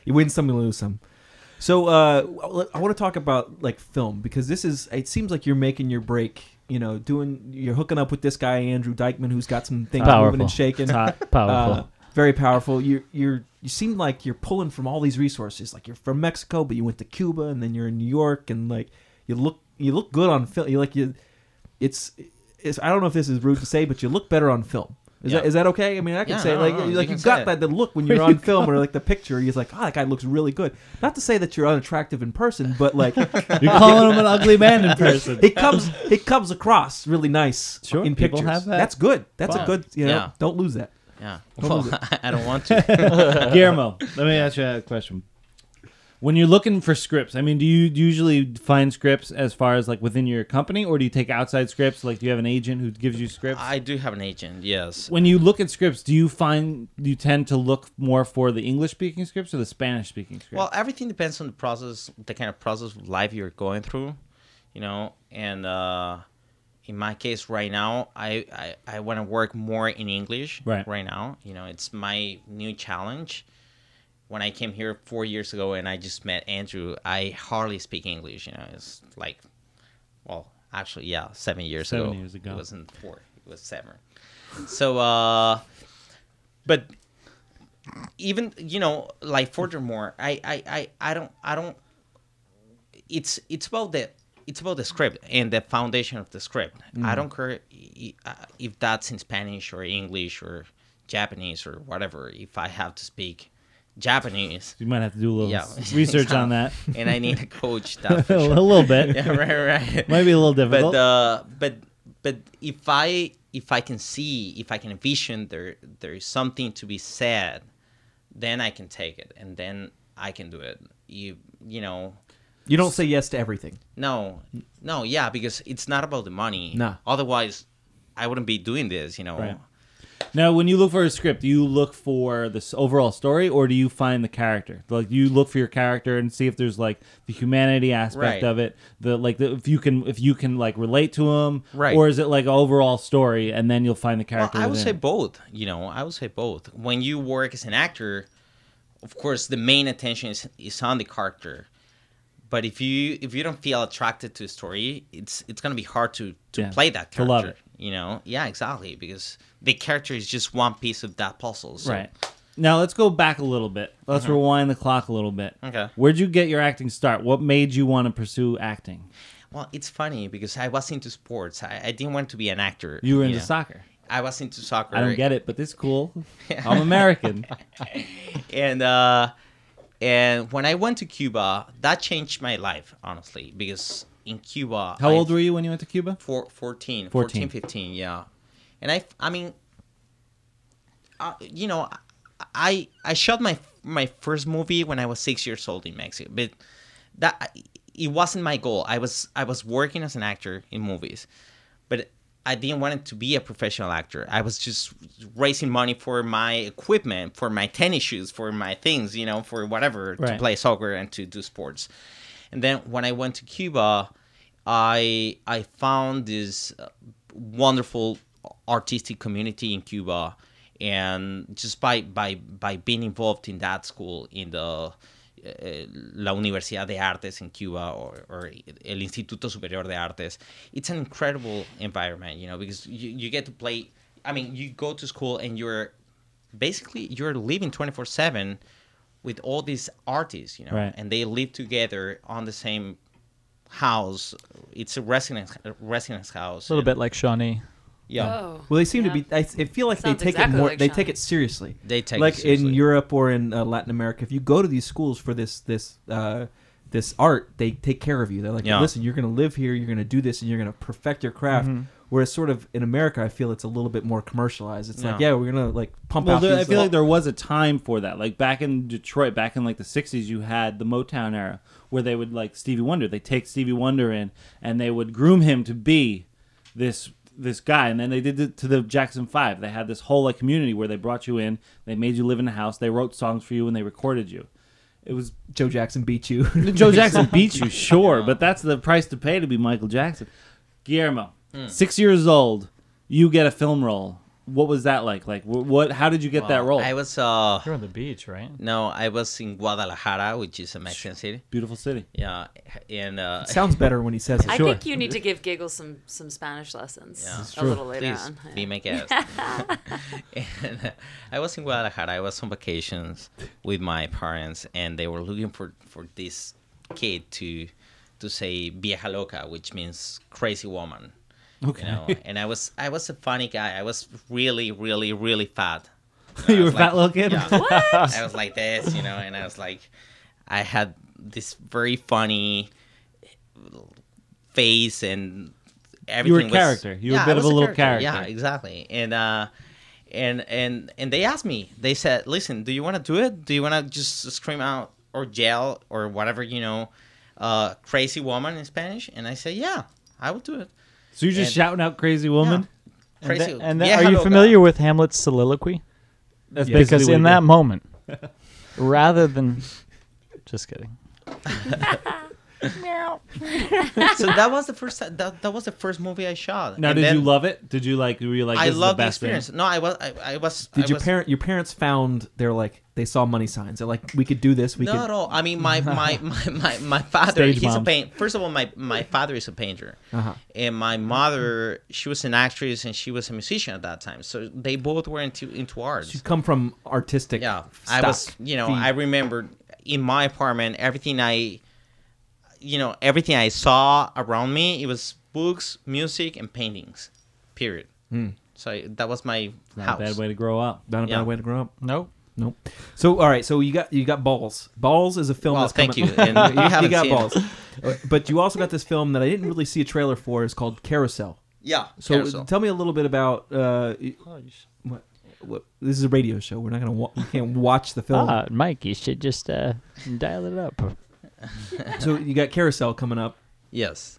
You win some, you lose some. So uh, I want to talk about like film because this is. It seems like you're making your break. You know, doing you're hooking up with this guy Andrew Dykeman, who's got some things Powerful. moving and shaking. Hot. Powerful. Uh, very powerful. You you're you seem like you're pulling from all these resources. Like you're from Mexico, but you went to Cuba, and then you're in New York, and like you look you look good on film. You like you. It's, it's I don't know if this is rude to say, but you look better on film. Is Yeah. that is that okay? I mean, I can Yeah, say no, like no, you like can you've say got it. that the look when you're on film or like the picture. You're like, oh, that guy looks really good. Not to say that you're unattractive in person, but like You're calling him an ugly man in person. It comes it comes across really nice Sure, in people pictures. have that. That's good. That's Fine. a good. You know, Yeah. don't lose that. Yeah. Don't Well, lose it. I don't want to. Guillermo, let me ask you a question. When you're looking for scripts, I mean, do you usually find scripts as far as like within your company, or do you take outside scripts? Like, do you have an agent who gives you scripts? I do have an agent, yes. When you look at scripts, do you find you tend to look more for the English-speaking scripts or the Spanish-speaking scripts? Well, everything depends on the process, the kind of process of life you're going through, you know. And uh, in my case, right now, I I, I want to work more in English. Right. Right now, you know, it's my new challenge. When I came here four years ago and I just met Andrew, I hardly speak English. You know, it's like, well, actually, yeah, seven years Seven ago. years ago. It wasn't four; it was seven. So, uh, but even you know, like furthermore, I, I, I, I don't, I don't. It's it's about the it's about the script and the foundation of the script. Mm. I don't care i- i- if that's in Spanish or English or Japanese or whatever. If I have to speak Japanese, You might have to do a little yeah, s- research on that. and I need a coach. That for A sure. little bit. Yeah, right, right. Might be a little difficult. But uh, but but if I if I can see, if I can envision there there is something to be said, then I can take it, and then I can do it. You you know. You don't say yes to everything. No, no, yeah, because it's not about the money. Nah. Otherwise, I wouldn't be doing this, you know. Right. Now, when you look for a script, do you look for the s- overall story, or do you find the character? Like, do you look for your character and see if there's like the humanity aspect Right. of it, the like the, if you can if you can like relate to him, Right. Or is it like overall story, and then you'll find the Well, character? I would say within? both. You know, I would say both. When you work as an actor, of course, the main attention is is on the character. But if you if you don't feel attracted to a story, it's it's gonna be hard to, to Yeah, play that to character. love it. You know, yeah, exactly, because the character is just one piece of that puzzle. So. Right. Now let's go back a little bit. Let's Mhm. rewind the clock a little bit. Okay. Where'd you get your acting start? What made you want to pursue acting? Well, it's funny because I was into sports. I, I didn't want to be an actor. You were into know. soccer. I was into soccer. I don't get it, but it's cool. I'm American. and uh, and when I went to Cuba, that changed my life, honestly, because in Cuba, How I- old were you when you went to Cuba? Four, fourteen, fourteen. fourteen, fifteen, yeah. And I, I mean, uh, you know, I I shot my my first movie when I was six years old in Mexico, but that it wasn't my goal. I was I was working as an actor in movies, but I didn't want it to be a professional actor. I was just raising money for my equipment, for my tennis shoes, for my things, you know, for whatever, to Right. play soccer and to do sports. And then when I went to Cuba, I I found this uh, wonderful artistic community in Cuba, and just by by by being involved in that school, in the uh, La Universidad de Artes in Cuba, or, or El Instituto Superior de Artes, it's an incredible environment, you know, because you, you get to play. I mean, you go to school and you're basically you're living twenty-four seven with all these artists, you know, Right. and they live together on the same house. It's a residence a residence house. A little and- bit like Shawnee. Yeah. Oh, Well, they seem yeah. to be. I, I feel like Sounds they take exactly it more. like they Shawnee. take it seriously. They take it like seriously. in Europe or in uh, Latin America. If you go to these schools for this this uh, this art, they take care of you. They're like, Yeah. listen, you're going to live here. You're going to do this, and you're going to perfect your craft. Mhm. Whereas, sort of in America, I feel it's a little bit more commercialized. It's like, Yeah. yeah, we're going to like pump Well, out. there, I these, feel uh, like there was a time for that. Like back in Detroit, back in like the sixties, you had the Motown era where they would like Stevie Wonder. They take Stevie Wonder in and they would groom him to be this this guy. And then they did it to the Jackson Five. They had this whole like community where they brought you in, they made you live in a house, they wrote songs for you, and they recorded you. It was Joe Jackson beat you. Joe Jackson beat you, sure, but that's the price to pay to be Michael Jackson. Guillermo, Hmm. six years old, you get a film role what was that like? Like, wh- what? How did you get that Well, role? I was. Uh, You're on the beach, right? No, I was in Guadalajara, which is a Mexican city. Beautiful city. Yeah, and uh, It sounds better when he says it. I Sure. think you need to give Giggles some some Spanish lessons Yeah. a little later Please, on. be my guest. and, uh, I was in Guadalajara. I was on vacations with my parents, and they were looking for, for this kid to to say vieja loca, which means crazy woman. Okay. You know? And I was I was a funny guy. I was really, really, really fat. You I were was a fat like- little kid? Yeah. What? I was like this, you know, and I was like, I had this very funny face and everything. You were a was- character. You were a Yeah, bit I of was a little character. Yeah, exactly. And uh, and and and they asked me. They said, "Listen, do you want to do it? Do you want to just scream out or yell or whatever, you know, uh, crazy woman in Spanish?" And I said, "Yeah, I will do it." So you're just And- shouting out crazy woman? And, Crazy. then, and then, Vieja are you loca. familiar with Hamlet's soliloquy? That's because basically what in he that did. moment, rather than, just kidding. So that was the first. That, that was the first movie I shot. Now, And did then you love it? Did you like? Were you like? I this is loved the the best thing? experience. No, I was. I, I was. Did I your was, parent? Your parents found they're like they saw money signs. They're like, we could do this. We Not could. at all. I mean, my my my my, my father. Stage he's moms. a paint. First of all, my my father is a painter, Uh-huh. and my mother, she was an actress and she was a musician at that time. So they both were into into arts. You come from artistic. Yeah, stock. I was. You know, feed. I remember in my apartment everything I. You know, everything I saw around me, it was books, music, and paintings. Period. Hmm. So I, that was my Not house. a bad way to grow up. Not a Yeah. bad way to grow up. Nope. Nope. So all right. So you got you got Balls. Balls is a film. Well, that's thank coming- you, and you haven't got seen it. Balls, Uh, but you also got this film that I didn't really see a trailer for. It's called Carousel. Yeah, So Carousel. tell me a little bit about. Uh, what, what, this is a radio show. We're not gonna. Wa- we can't watch the film. Ah, Mike, you should just uh, dial it up. So you got Carousel coming up. Yes.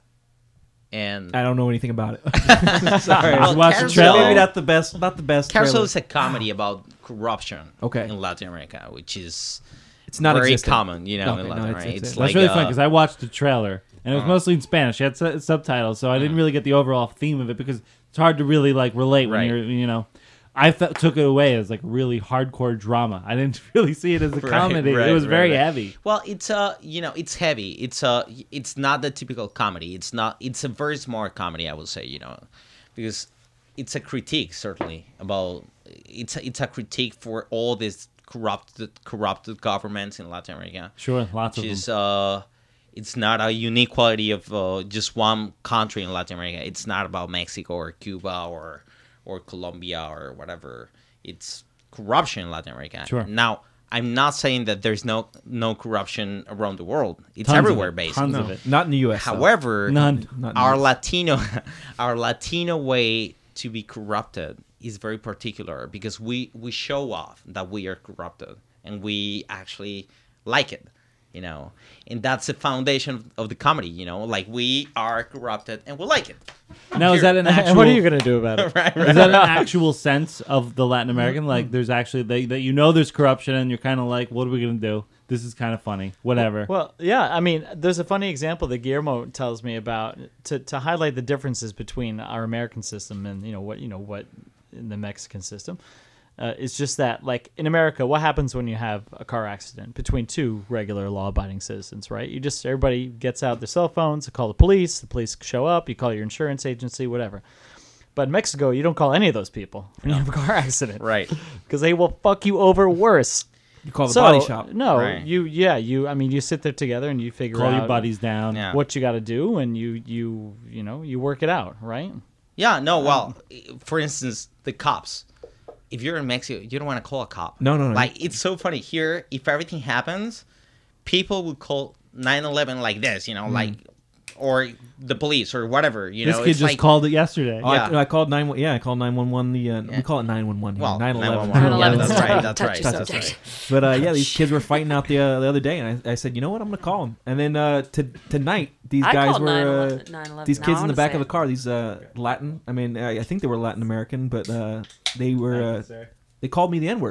And I don't know anything about it. Sorry, Well, I watched the Carousel- trailer. Maybe not the best. Not the best. Carousel trailer. is a comedy about corruption Okay. in Latin America, which is It's not very existent. common, you know, Okay, in no, Latin it's- America. it's- It's, it's- like That's really uh, fun because I watched the trailer and it was uh, mostly in Spanish. It had su- subtitles, so I didn't really get the overall theme of it because it's hard to really like relate when Right. you're, you know. I fe- took it away as like really hardcore drama. I didn't really see it as a Right, comedy. right, it was right, very right. heavy. Well, it's uh, you know, it's heavy. It's uh, it's not the typical comedy. It's not. It's a very smart comedy, I would say. You know, because it's a critique certainly about. It's a, it's a critique for all these corrupted corrupted governments in Latin America. Sure, lots of which is, them. uh, it's not a unique quality of uh, just one country in Latin America. It's not about Mexico or Cuba or or Colombia or whatever. It's corruption in Latin America. Sure. Now, I'm not saying that there's no no corruption around the world. It's Tons of everywhere, it. basically. Tons of it. Not in the U S though. However, None. Not in the our U S. Latino, our Latino way to be corrupted is very particular because we we show off that we are corrupted and we actually like it, you know, and that's the foundation of the comedy, you know, like we are corrupted and we like it. Now, is that an actual? And what are you gonna do about it? Right, right. Is that an actual sense of the Latin American? Like, there's actually they, that you know there's corruption, and you're kind of like, what are we gonna do? This is kind of funny. Whatever. Well, yeah, I mean, there's a funny example that Guillermo tells me about to, to highlight the differences between our American system and you know what you know what in the Mexican system. Uh, it's just that, like in America, what happens when you have a car accident between two regular law-abiding citizens, right? You just everybody gets out their cell phones, they call the police, the police show up, you call your insurance agency, whatever. But in Mexico, you don't call any of those people when you have a car accident, Right. Because they will fuck you over worse. You call the So, body shop. No, Right. you yeah, you I mean you sit there together and you figure Call out your buddies down. Yeah. what you got to do and you you you know, you work it out, right? Yeah, no, well, for instance, the cops. If you're in Mexico, you don't want to call a cop. No, no, no. Like, it's so funny. Here, if everything happens, people would call nine one one like this, you know, like, or the police or whatever, you this know. kid it's just like, called it yesterday. Oh, I, Yeah. I called nine. Yeah, I called nine one one. The uh, we call it nine one one. Well, nine eleven. nine one one. nine eleven. That's right, that's Touchy right. Touchy subject. subject. But uh, yeah, these kids were fighting out the uh, the other day, and I, I said, you know what, I'm gonna call them. And then uh, to, tonight, these I guys called were uh, nine eleven. these Now kids I in the wanna back say of the it. car. These uh, Latin. I mean, I, I think they were Latin American, but uh, they were. Uh, they called me the N word.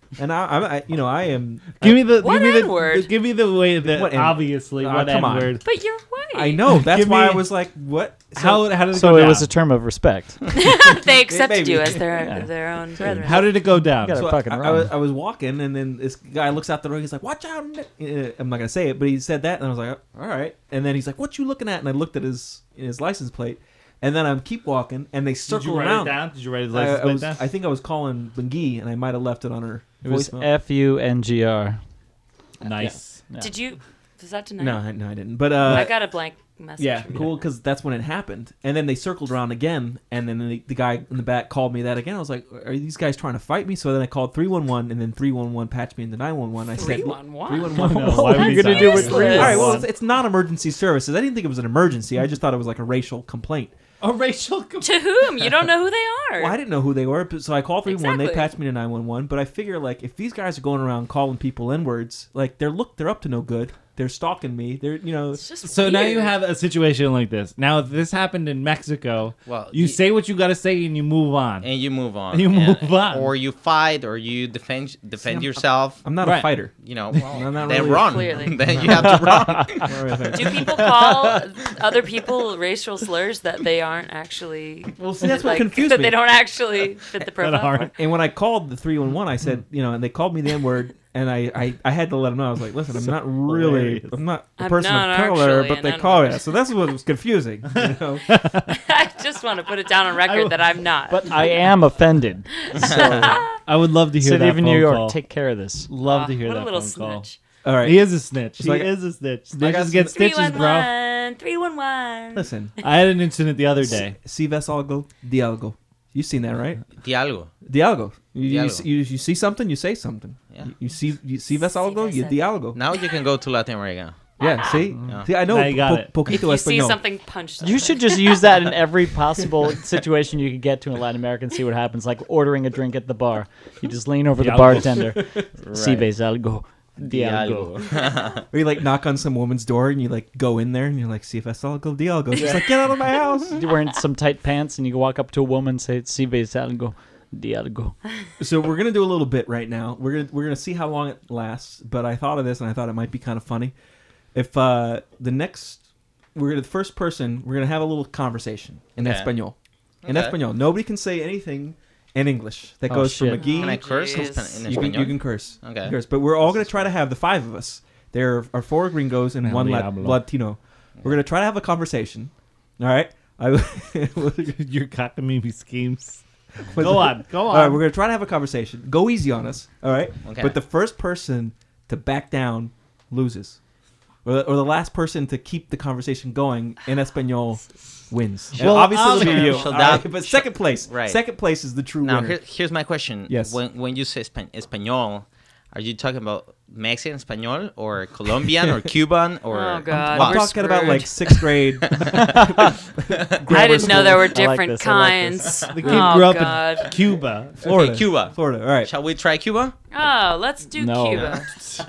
and I, I, I you know, I am. Give me the What give me the, N-word? the give me the way that What N- obviously Uh, what come on. N-word. But you're white. I know. That's Give why me- I was like, what? How how did it So go it down? was a term of respect. They accepted Maybe. you as their Yeah. their own brethren. How did it go down? You gotta So fucking I, I, run. was, I was walking, and then this guy looks out the road. He's like, "Watch out!" Uh, I'm not gonna say it, but he said that, and I was like, "All right." And then he's like, "What you looking at?" And I looked at his his license plate, and then I keep walking, and they Did circle you write around. it down? Did you write his I, license I, plate was, down? I think I was calling Bungie, and I might have left it on her It was voicemail. F U N G R. Nice. Yeah. Did you? Was that tonight? No, I- no, I didn't. But uh, I got a blank message. yeah, from you. cool, because that's when it happened. And then they circled around again, and then the, the guy in the back called me that again. I was like, "Are these guys trying to fight me?" So then I called three one one, and then three one one patched me into nine one one. I said, three one one? three one one. No, why would are he you gonna sound do with like three that? All right, well, one? it's, it's not emergency services. I didn't think it was an emergency. I just thought it was like a racial complaint. A racial com- To whom? You don't know who they are. Well, I didn't know who they were, but, so I called three one one. They Exactly. patched me to nine one one. But I figure, like, if these guys are going around calling people N-words, like, they're look, they're up to no good. They're stalking me. They're, you know. It's just So now you weird. have a situation like this. Now, if this happened in Mexico, Well, you y- say what you got to say and you move on. and you move on. You And- move on. or you fight, or you defend defend I'm- yourself. I'm not Right. a fighter. You know, well, I'm not then really- run. Clearly. Then you have to run. Do people call other people racial slurs that they aren't actually? Well, see, that's what like, confused that me. they don't actually fit the profile. aren't. for? And when I called the three one one, I said, you know, and they called me the N-word, and I, I, I had to let them know. I was like, listen, I'm not really, hilarious. I'm not a I'm person not of color, actually but an they call N-word. it. So that's what was confusing. You know? I just want to put it down on record that I'm not. But I am offended. So, I would love to hear City that of phone New York, call. take care of this. Love Aw, to hear what that a little phone call. snitch. All right. He is a snitch. He like- is a snitch. I got Snitches get three stitches, one bro. one, three one one. Listen, I had an incident the other day. si ves algo, di algo. You've seen that, right? Di algo. Di algo. You, you, Di see- algo. you, you see something, you say something. Yeah. You, you see, you see ves algo, you di algo. Now you can go to Latin America. Yeah, see? Yeah. See, I know Now you got it. poquito If you see español. something, punch You something. should just use that in every possible situation you could get to in Latin America and see what happens. Like ordering a drink at the bar. You just lean over the Dialgo. bartender. Si Right. ves algo. Di Dialgo. algo. Or you like knock on some woman's door and you like go in there and you're like, si ves algo, di algo. She's like, get out of my house. You're wearing some tight pants and you walk up to a woman and say, Si ves algo. Dialgo. So we're gonna do a little bit right now. We're gonna we're gonna see how long it lasts. But I thought of this and I thought it might be kind of funny. If uh, the next we're gonna the first person we're gonna have a little conversation in Okay. Espanol. In Okay. Espanol, nobody can say anything in English. That Oh, goes from shit. McGee. Can I curse in, Jeez. Span- in You can, Espanol? you can curse. Okay. You can curse. But we're all gonna try to have the five of us. There are four gringos and El one Lat- Diablo. Latino. We're gonna try to have a conversation. All right. I, Your cockamamie schemes. Go on. Go on. All right, we're gonna try to have a conversation. Go easy on us, all right? Okay. But the first person to back down loses, or the, or the last person to keep the conversation going in Espanol wins. And Well, obviously, it'll be I'll- you. Shall all right? that- But second place, Right. second place is the true Now, winner. here, here's my question. Yes. When when you say Espa- Espanol, are you talking about Mexican Espanol or Colombian or Cuban or? Oh, God. I'm We're talking about screwed. like sixth grade. I didn't know there were I like different this, I like kinds. the kid oh grew up God. in Cuba. Florida, Okay, Cuba. Florida. All right. Shall we try Cuba? Oh, let's do No. Cuba.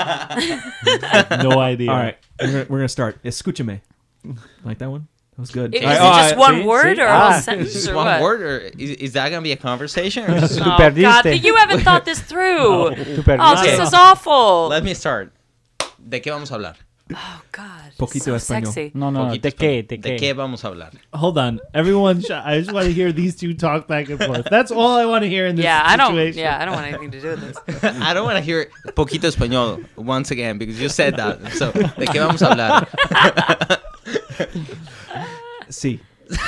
No idea. All right. We're gonna, we're gonna start. Escúchame. Like that one? That was good. Is All it right, all just right. one see, word see? or a Ah. whole sentence Just or one what? word, or is, is that gonna be a conversation? Or just- Tu Oh God, perdiste. you haven't thought this through. Tu Oh, perdiste. this is awful. Let me start. ¿De qué vamos a hablar? Oh God, Poquito so español. sexy. No, no, no. Poquito ¿De qué? ¿De ¿De qué? qué vamos a hablar? Hold on. Everyone, sh- I just want to hear these two talk back and forth. That's all I want to hear in this Yeah, I don't. situation. Yeah, I don't want anything to do with this. I don't want to hear poquito español once again because you said that. So, ¿de qué vamos a hablar? Sí.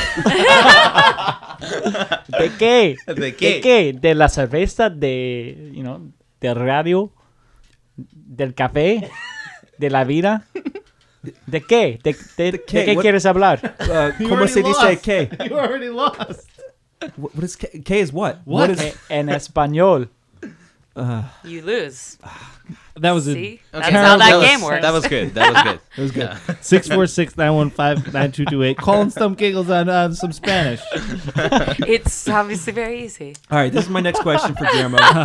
¿De qué? ¿De qué? ¿De qué? De la cerveza, de, you know, del radio, del café, de la vida. ¿De qué? ¿De, de, de qué? qué What- quieres hablar? Uh, You ¿Cómo already se dice lost. K? You already lost. What, what is K? K is what? What? is? E- En español. Uh, You lose. That was See, it. that's how that, was, game works. That was good. That was good. it was good. Six four six nine one five nine two two eight. Calling Stump Giggles on uh, some Spanish. It's obviously very easy. All right, this is my next question for Guillermo.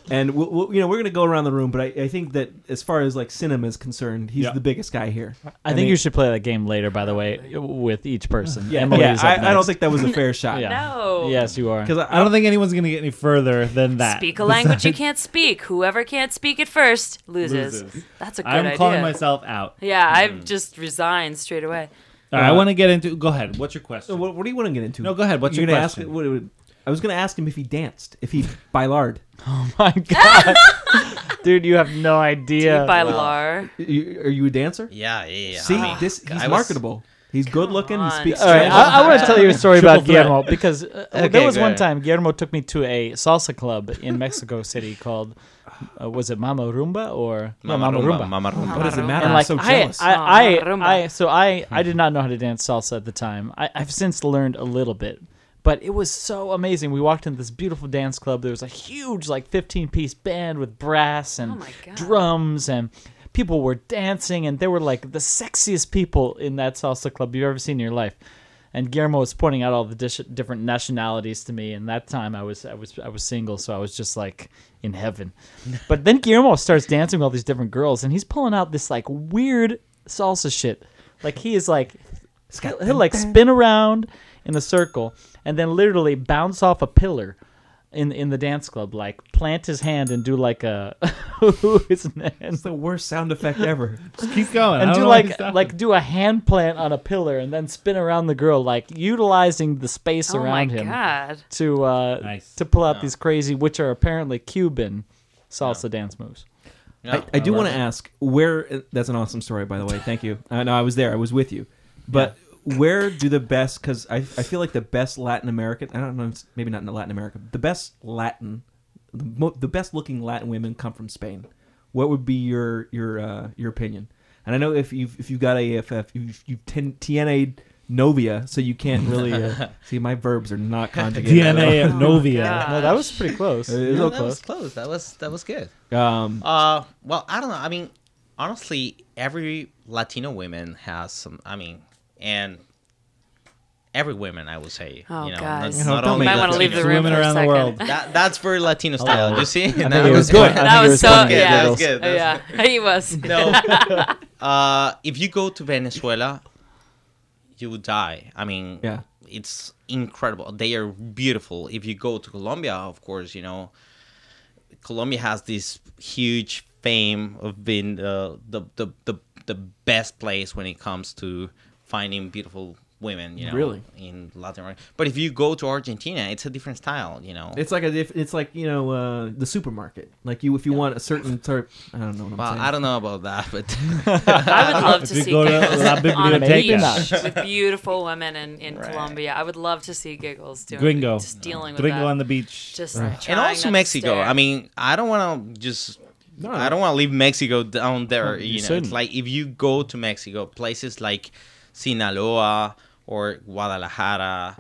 And we'll, we'll, you know, we're gonna go around the room, but I, I think that as far as like cinema is concerned, he's Yeah. the biggest guy here. I, think you should play that game later, by the way, with each person. Yeah, Emily yeah. is up I, I don't next. think that was a fair shot. Yeah. No. Yes, you are. Because I don't think anyone's gonna get any further than that. Speak a language you can't speak. Whoever can't speak it first loses. Loses. That's a good I'm idea. calling myself out. Yeah, I've just resigned straight away. All right, I want to get into. Go ahead. What's your question? So what, what do you want to get into? No, go ahead. What's You're your gonna question? Ask, what, what, I was going to ask him if he danced, if he bailard. Oh my god, dude, you have no idea. Dude, bailar. You, are you a dancer? Yeah, yeah, yeah. See, I mean, this he's I was- marketable. He's good looking. He on. speaks. All right, Spanish. I, I want to tell you a story Triple about threat. Guillermo because uh, Okay, there was go one ahead. time Guillermo took me to a salsa club in Mexico City called, uh, was it Mama Rumba or no, Mama Mama Rumba, Rumba? Mama Rumba. What does it matter? And I'm like so I, jealous. I, Oh, I, Rumba. I, so I, I did not know how to dance salsa at the time. I, I've since learned a little bit, but it was so amazing. We walked into this beautiful dance club. There was a huge, like, fifteen-piece band with brass and Oh my God. drums, and people were dancing, and they were like the sexiest people in that salsa club you've ever seen in your life. And Guillermo was pointing out all the dish- different nationalities to me. And that time I was I was I was single, so I was just like in heaven. But then Guillermo starts dancing with all these different girls, and he's pulling out this like weird salsa shit. Like he is like he'll, he'll like spin around in a circle and then literally bounce off a pillar in in the dance club, like plant his hand and do like a his It's the worst sound effect ever. Just keep going. I and don't do know why like he's stopping. like do a hand plant on a pillar and then spin around the girl, like utilizing the space Oh my around him God. to uh Nice. to pull out these crazy, which are apparently Cuban salsa dance moves. Yeah, I, I do love want to it. ask where. That's an awesome story, by the way. Thank you. I know I was there. I was with you. But where do the best? Because I, I feel like the best Latin American. I don't know. It's maybe not in Latin America. The best Latin, the, mo- the best looking Latin women come from Spain. What would be your your uh, your opinion? And I know if you if you got A F F, you you tiene novia, so you can't really uh, see. My verbs are not conjugated. D N A of Novia. God. No, that was pretty close. It was No, all that close. was close. That was that was good. Um, Uh, well, I don't know. I mean, honestly, every Latino woman has some. I mean, and every woman, I would say. Oh, you know, guys. not, You know, not don't only make Might want to leave Latinos. the room Women for a around the second. world. That that's very Latino style. You see? I think That it was good. I That think it was so funny. yeah. That was good. That was yeah, he was. No. uh, if you go to Venezuela, you would die. I mean, Yeah. it's incredible. They are beautiful. If you go to Colombia, of course, you know, Colombia has this huge fame of being uh, the, the the the best place when it comes to finding beautiful women. You know, Really? in Latin America. But if you go to Argentina, it's a different style. You know, It's like a diff- it's like you know uh, the supermarket. Like you, if you want a certain type, I don't know. What I'm well, saying. I don't know about that, but I would love If to you see go to Giggles La on a Biblioteca. beach with beautiful women in, in Colombia. I would love to see Giggles doing Gringo. just dealing with Gringo that. on the beach. Just and trying also not to Mexico. stare. I mean, I don't want to just. No. I don't want to leave Mexico down there. you you know, shouldn't. it's like if you go to Mexico, places like Sinaloa or Guadalajara,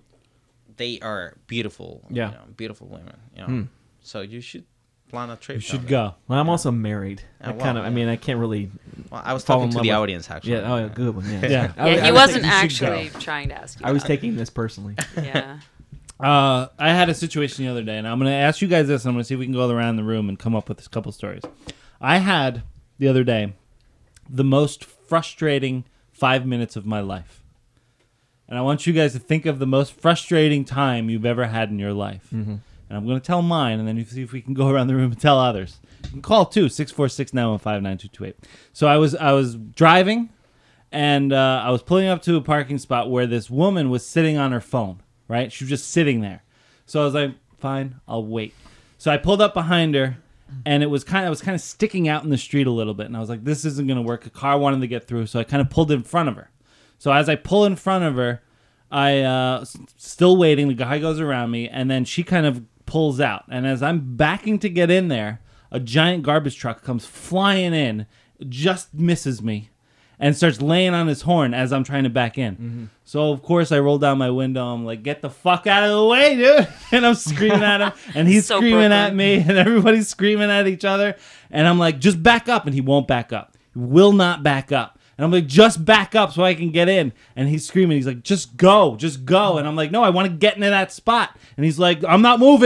they are beautiful. Yeah. you know, beautiful women. You know, Hmm. so you should plan a trip. You down should there. go. Well, I'm also married. Yeah, I well, kind of. I yeah. mean, I can't really. Well, I was fall talking in to love the with- audience actually. Yeah. Oh, yeah, good one. Yeah. Yeah. yeah, I was- he I was wasn't taking- you should go. actually trying to ask you. I was that. taking this personally. Yeah. Uh, I had a situation the other day, and I'm going to ask you guys this. And I'm going to see if we can go around the room and come up with a couple stories. I had the other day the most frustrating five minutes of my life, and I want you guys to think of the most frustrating time you've ever had in your life. Mm-hmm. And I'm going to tell mine, and then you see if we can go around the room and tell others. You can call too, six four six, nine one five, nine two two eight. So I was I was driving, and uh, I was pulling up to a parking spot where this woman was sitting on her phone, right? She was just sitting there. So I was like, fine, I'll wait. So I pulled up behind her, and it was kind of, I was kind of sticking out in the street a little bit. And I was like, this isn't going to work. A car wanted to get through, so I kind of pulled in front of her. So as I pull in front of her, I uh, s- still waiting. The guy goes around me, and then she kind of pulls out. And as I'm backing to get in there, a giant garbage truck comes flying in, just misses me, and starts laying on his horn as I'm trying to back in. Mm-hmm. So, of course, I roll down my window. I'm like, get the fuck out of the way, dude. And I'm screaming at him, and he's So screaming at Brooklyn. me, and everybody's screaming at each other. And I'm like, just back up. And he won't back up. He will not back up. And I'm like, just back up so I can get in. And he's screaming. He's like, just go, just go. And I'm like, no, I want to get into that spot. And he's like, I'm not moving.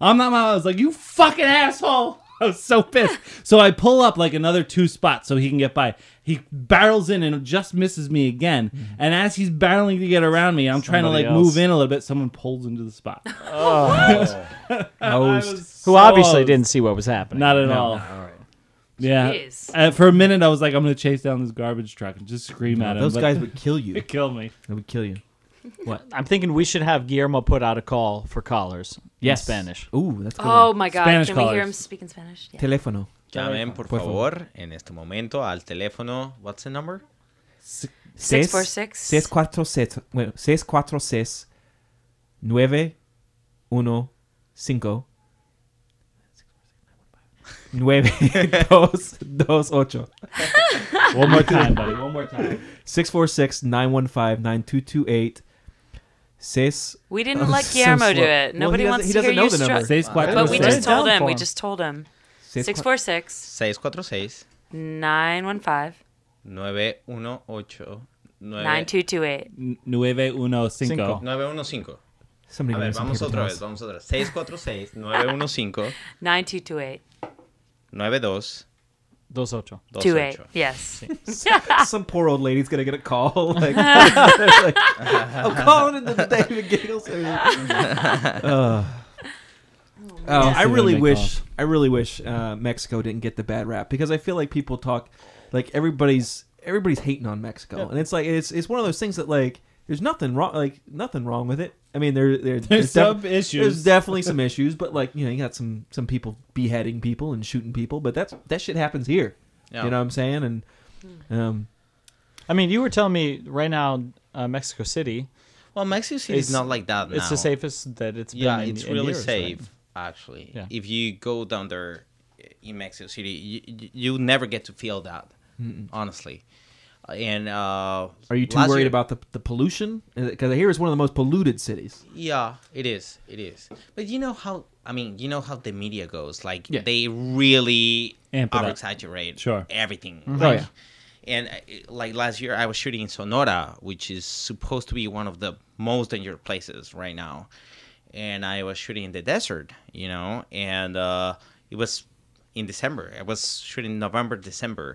I'm not my. I was like, you fucking asshole. I was so pissed. So I pull up like another two spots so he can get by. He barrels in and just misses me again. And as he's barreling to get around me, I'm trying to Somebody like else. move in a little bit. Someone pulls into the spot. Oh. I was Who so obviously hosed. didn't see what was happening. Not at No. all. All right. Yeah. Jeez. Uh, for a minute, I was like, I'm going to chase down this garbage truck and just scream No, at him. those but- guys would kill you. It'd kill me. They would kill you. What? I'm thinking we should have Guillermo put out a call for callers Yes. in Spanish. Ooh, that's good. Oh my God! Spanish Can we hear callers. him speak in Spanish? Yeah. Teléfono. Llamen, por Por favor. favor, en este momento al teléfono. What's the number? Six four six. seis cuatro seis. Bueno, seis cuatro seis. Nueve uno cinco. Nueve dos dos ocho. One more time, buddy. One more time. Six four six nine one five nine two two eight. Seis. We didn't Oh, let so Guillermo slow. do it. Well, Nobody he wants doesn't- to he hear doesn't know you the str- number. Seis cuatro But we seis. just told Down him. for We him. just told him. Seis Six cua- four six seis cuatro seis nine one five nueve uno ocho nine two two eight. Nueve uno cinco. Cinco. nueve uno cinco. Somebody A ver, give me some vamos paper otra towels. vez, vamos otra vez. seis cuatro seis nueve uno cinco Nine two two eight. nueve dos Dos ocho. dos Two eight. ocho. Yes. Some poor old lady's gonna get a call. Like, like, I'm calling into the David Giggles. Uh, oh, I really Make wish. calls. I really wish uh, Mexico didn't get the bad rap because I feel like people talk, like everybody's everybody's hating on Mexico, and it's like it's it's one of those things that like there's nothing wrong, like nothing wrong with it. I mean, there, there There's def- some issues. There's definitely some issues, but like you know, you got some some people beheading people and shooting people, but that's that shit happens here. Yeah. You know what I'm saying? And um, I mean, you were telling me right now, uh, Mexico City. Well, Mexico City is is- not like that now. It's the safest that it's been. Yeah, in- it's in really years, safe, right? actually. Yeah. If you go down there in Mexico City, you, you, you never get to feel that, honestly. Uh, And uh, are you too last worried year- about the the pollution? Because I hear it's one of the most polluted cities. Yeah, it is. It is. But you know how? I mean, you know how the media goes. Like Yeah. they really Amp it up. over exaggerate Sure. everything. Oh, Like, yeah. And uh, like last year, I was shooting in Sonora, which is supposed to be one of the most dangerous places right now. And I was shooting in the desert, you know, and uh, it was in December. I was shooting November, December,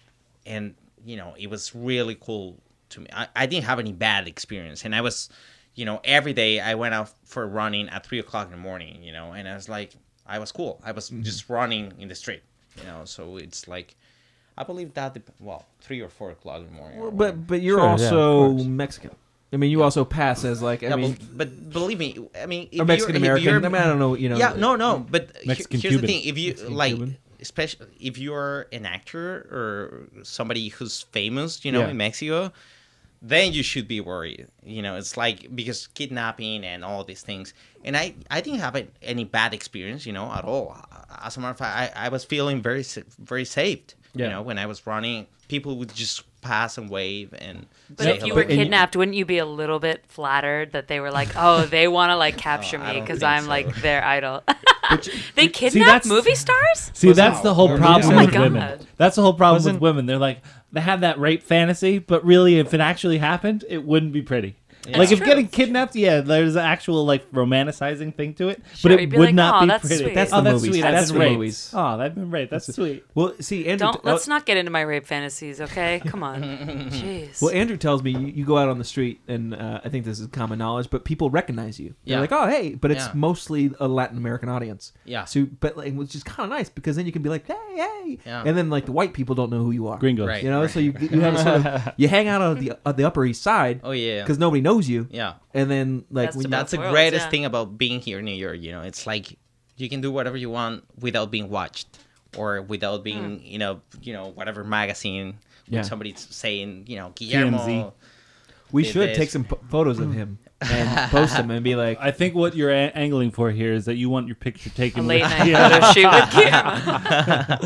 and you know, it was really cool to me. I, I didn't have any bad experience, and I was, you know, every day I went out for running at three o'clock in the morning, you know, and I was like, I was cool. I was just running in the street, you know. So it's like, I believe that dep- well, three or four o'clock in the morning. or whatever. But but you're Sure, yeah, of also course. Mexican. I mean, you also pass as like I Yeah, mean, but, but believe me, I mean, if or Mexican you're- if American. you're- I mean, I don't know. You know. Yeah, no, no. But he- Mexican here's Cuban. the thing: if you Mexican like, Cuban. especially if you're an actor or somebody who's famous, you know, Yeah. in Mexico, then you should be worried. You know, it's like because kidnapping and all these things. And I, I didn't have a- any bad experience, you know, at all. As a matter of fact, I, I was feeling very, sa- very safe. Yeah. You know, when I was running, people would just pass and wave and. But say if you hello. were kidnapped, wouldn't you be a little bit flattered that they were like, "Oh, they want to like capture Oh, I me don't because think I'm so. like their idol." They kidnap that's- movie stars? See, that's the whole Or problem Oh my with God. women. That's the whole problem Wasn't- with women. They're like, they have that rape fantasy, but really, if it actually happened, it wouldn't be pretty. Like, That's if true. getting kidnapped, yeah, there's an actual, like, romanticizing thing to it, Sure, but it you'd be would like, not "Aw, be that's pretty. sweet." That's oh, the that's movies. sweet. I've That's been the raped. movies. Oh, I've been raped. That's sweet. Well, see, Andrew. Don't let's not get into my rape fantasies, okay? Come on, jeez. Well, Andrew tells me you, you go out on the street, and uh, I think this is common knowledge, but people recognize you. They're Yeah. like, "Oh, hey!" But it's Yeah. mostly a Latin American audience. Yeah. So, but like, which is kind of nice because then you can be like, "Hey, hey!" Yeah. And then like the white people don't know who you are. Gringos. Right. You know, so you you have a sort of you hang out on the on the Upper East Side. Oh, yeah. Because nobody knows you. Yeah. And then like That's when the you, That's the worlds, greatest yeah. thing about being here in New York. You know, it's like you can do whatever you want without being watched or without being, you know, you know, whatever magazine Yeah. with somebody saying, you know, Guillermo. T M Z. we did should this. take some p- photos of him and post them and be like, I think what you're a- angling for here is that you want your picture A taken late with night Yeah. photo shoot with Guillermo.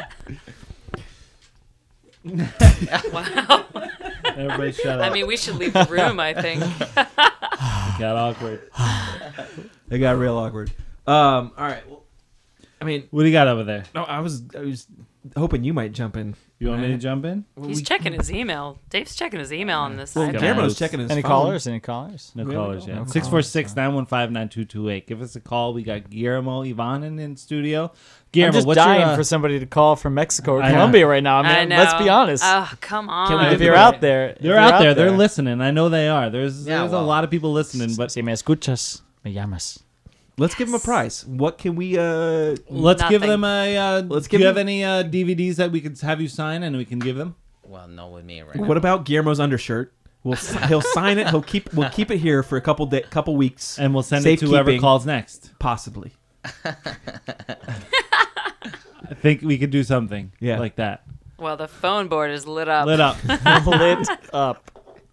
Wow. Everybody shut up. I mean, we should leave the room. I think. It got awkward. it got real awkward. Um, all right. Well, I mean, What do you got over there? no, I was I was hoping you might jump in. You want me to jump in? He's checking his email. Dave's checking his email on this Well, side. Guillermo's checking his Any phone. callers? Any callers? No Yeah, callers no yet. callers. six four six, nine one five, nine two two eight. Give us a call. We got Guillermo Ivanin in studio. Guillermo, I'm just what's dying your, uh, for somebody to call from Mexico or I know. Colombia right now. I mean, I know. let's be honest. Oh, come on. Can we- if you're out there, if They're you're out out there. They're there. listening. I know they are. There's Yeah, there's well. a lot of people listening, but Si me escuchas, me llamas. Let's give him a prize. What can we? uh let's give Nothing. them a. Uh, Let's do give you them- have any uh, D V Ds that we could have you sign and we can give them? Well, no, with me right What about Guillermo's undershirt? We'll s- he'll sign it. He'll keep. We'll keep it here for a couple day, couple weeks, And we'll send it to whoever Safekeeping, calls next. Possibly. I think we could do something Yeah. like that. Well, the phone board is lit up. Lit up. Lit up.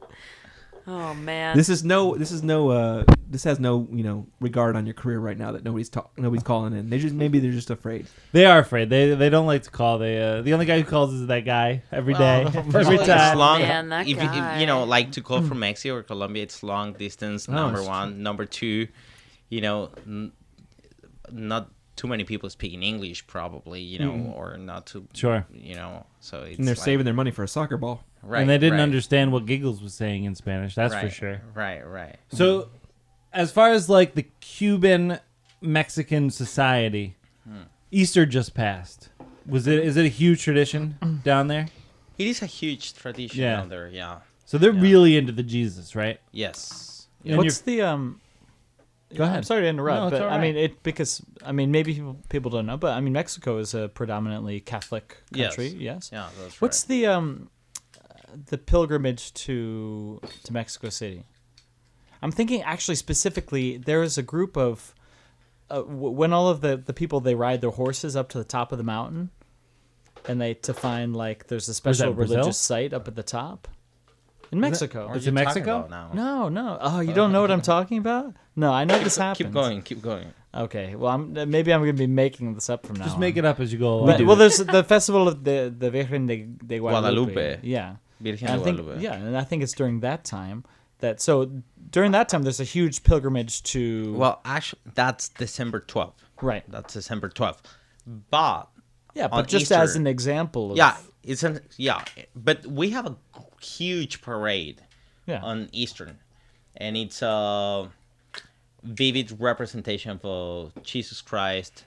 Oh man. This is no. This is no. uh This has no. You know, regard on your career right now that nobody's talk, nobody's calling in. They just maybe they're just afraid. They are afraid. They they don't like to call. They uh, the only guy who calls is that guy every day, every Well, time. It's long. Man, that if, you- guy. if you know, like to call from Mexico or Colombia, it's long distance. Oh, Number it's one, number two, you know, n- not too many people speaking English, probably, you know, Mm. or not too. Sure. You know, so it's And they're like- saving their money for a soccer ball. Right, and they didn't right, understand what Giggles was saying in Spanish. That's for right, sure. Right, right. So, as far as like the Cuban Mexican society, Hmm. Easter just passed. Was it? Is it a huge tradition down there? It is a huge tradition Yeah. down there. Yeah. So they're Yeah. really into the Jesus, right? Yes. And What's the um? Go ahead. I'm sorry to interrupt, No, it's but all I mean right. it because I mean maybe people people don't know, but I mean Mexico is a predominantly Catholic country. Yes. Yes. Yeah, that's What's the um, the pilgrimage to to Mexico City? I'm thinking actually specifically there is a group of uh, w- when all of the the people they ride their horses up to the top of the mountain, and they to find like there's a that special in Brazil? religious site up at the top. In Mexico. What are It's you in talking Mexico? about now? No, no. Oh, you don't know what I'm talking about? No, I know this happens. Keep going. Keep going. Okay, well, I'm, uh, maybe I'm going to be making this up from now Just on. make it up as you go along. But, well, there's the festival of the the Virgen de, de Guadalupe. Guadalupe. Yeah. Virgen And de I think, Guadalupe. Yeah, and I think it's during that time that so during that time there's a huge pilgrimage to Well, actually, that's December twelfth. Right. That's December twelfth. But yeah, but on just Easter- as an example. Of, Yeah, it's an yeah, but we have a huge parade Yeah. on Easter, and it's a vivid representation of uh, Jesus Christ.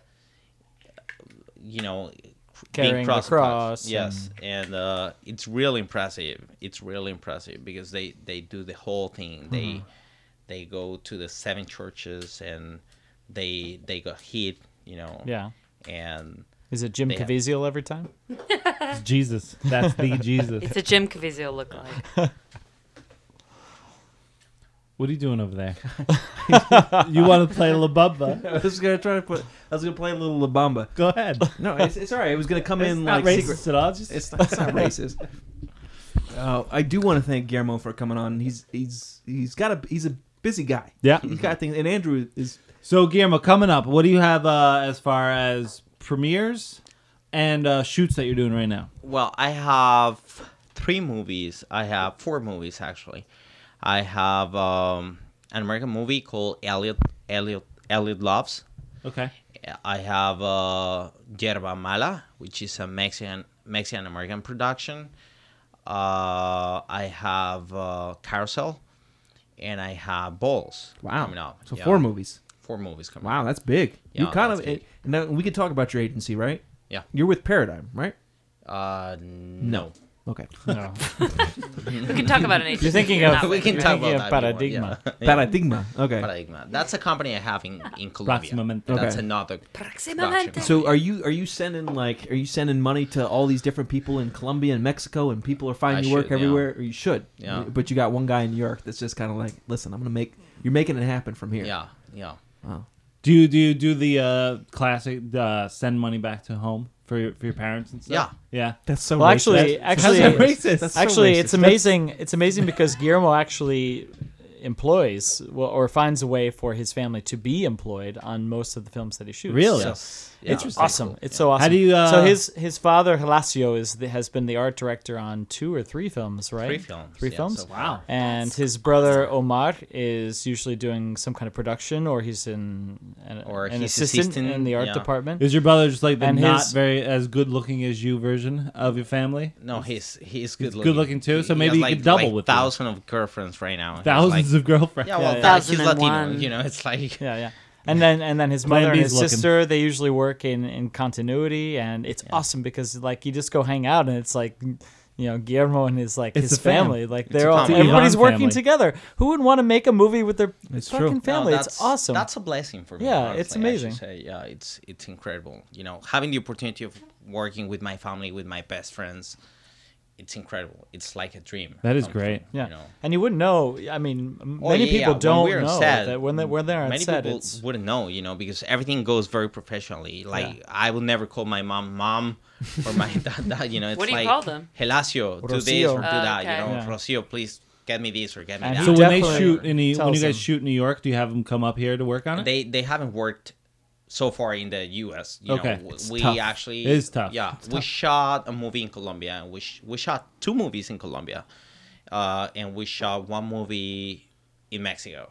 You know, Carrying being the crucified. cross Yes, and uh, it's really impressive. It's really impressive because they they do the whole thing. They Mhm. they go to the seven churches and they they got hit. You know. Yeah. And Is it Jim they have- Caviezel every time? It's Jesus. That's the Jesus. It's a Jim Caviezel look like. What are you doing over there? You want to play La Bamba? I was gonna try to put. I was gonna play a little La Bamba. Go ahead. No, it's, it's all right. It was gonna come It's in not like racist secret. at all, just- It's, not, it's not racist. Uh, I do want to thank Guillermo for coming on. He's he's he's got a he's a busy guy. Yeah. he's got things. And Andrew is. So Guillermo, coming up, what do you have uh, as far as premieres and uh, shoots that you're doing right now? Well, I have three movies. I have four movies actually. I have um, an American movie called Elliot Elliot Elliot Loves. Okay. I have uh, Yerba Mala, which is a Mexican Mexican American production. Uh, I have uh, Carousel, and I have Balls. Wow. Coming out. So Yeah. four movies. Four movies coming. Wow, out. that's big. you Yeah, kind that's of. big. Now we could talk about your agency, right? Yeah. You're with Paradigm, right? Uh, no. Okay. No. We can talk about an agency. You're thinking of we can you're talk thinking about of that if you want, Paradigma. yeah. Paradigma. Okay. Paradigma. That's a company I have in, in Colombia. Proximamente. That's Okay. another Proximamente. production. So are you are you sending like are you sending money to all these different people in Colombia and Mexico and people are finding I you work should, yeah. everywhere? Or you should. Yeah. But you got one guy in New York that's just kind of like, listen, I'm gonna make you're making it happen from here. Yeah, yeah. Wow. Do you do you do the uh, classic uh, send money back to home for your for your parents and stuff? Yeah. Yeah. That's so Well, racist. actually, That's- actually, that's racist. That's so actually, racist. it's amazing. It's amazing because Guillermo actually employs well, or finds a way for his family to be employed on most of the films that he shoots. Really? So, Yes. It's it's awesome. cool. It's Yeah. so awesome. How do you, uh, so his his father Helacio is the, has been the art director on two or three films, right? Three films, Three yeah, films. so wow. And his brother Omar is usually doing some kind of production, or he's in an, Or an he's assistant, assistant, in the art yeah. department. Is your brother just like the And not his- very as good looking as you version of your family? No, he's he's good He's looking. good looking too, so He maybe has you like, could double like with you. thousands of girlfriends right now. He's Thousands like- of girlfriends. Yeah, well, Yeah, yeah. that- he's Thousand and Latino. one. You know, it's like Yeah, yeah. And then and then his Plan mother and B's his looking. sister, they usually work in, in continuity, and it's awesome because like you just go hang out and it's like, you know, Guillermo and his like It's his a fam. family, like It's they're a all family. everybody's Ivan working family. together. Who would want to make a movie with their It's fucking true. family? No, it's that's- awesome. That's a blessing for me. Yeah, honestly, it's I should amazing. say. Yeah, it's it's incredible. You know, having the opportunity of working with my family, with my best friends, it's incredible. It's like a dream. That is come true, great. Yeah, You know. and you wouldn't know. I mean, m- Oh, many yeah, people yeah. don't when we're on know set, that when they when they're on many set, people it's wouldn't know, you know, because everything goes very professionally. Like I will never call my mom mom or my dad, dad. You know, it's What do you like call them? Helacio, do this Rocio. or do Oh, that. okay. You know, Yeah. Rocio, please get me this or get me And that. he So when they definitely shoot in New, when tells you guys them. shoot in New York, do you have them come up here to work on it? They they haven't worked so far in the U S. You Okay. know, It's we tough. actually It is tough. Yeah, It's we tough. shot a movie in Colombia. And we sh- we shot two movies in Colombia, uh, and we shot one movie in Mexico.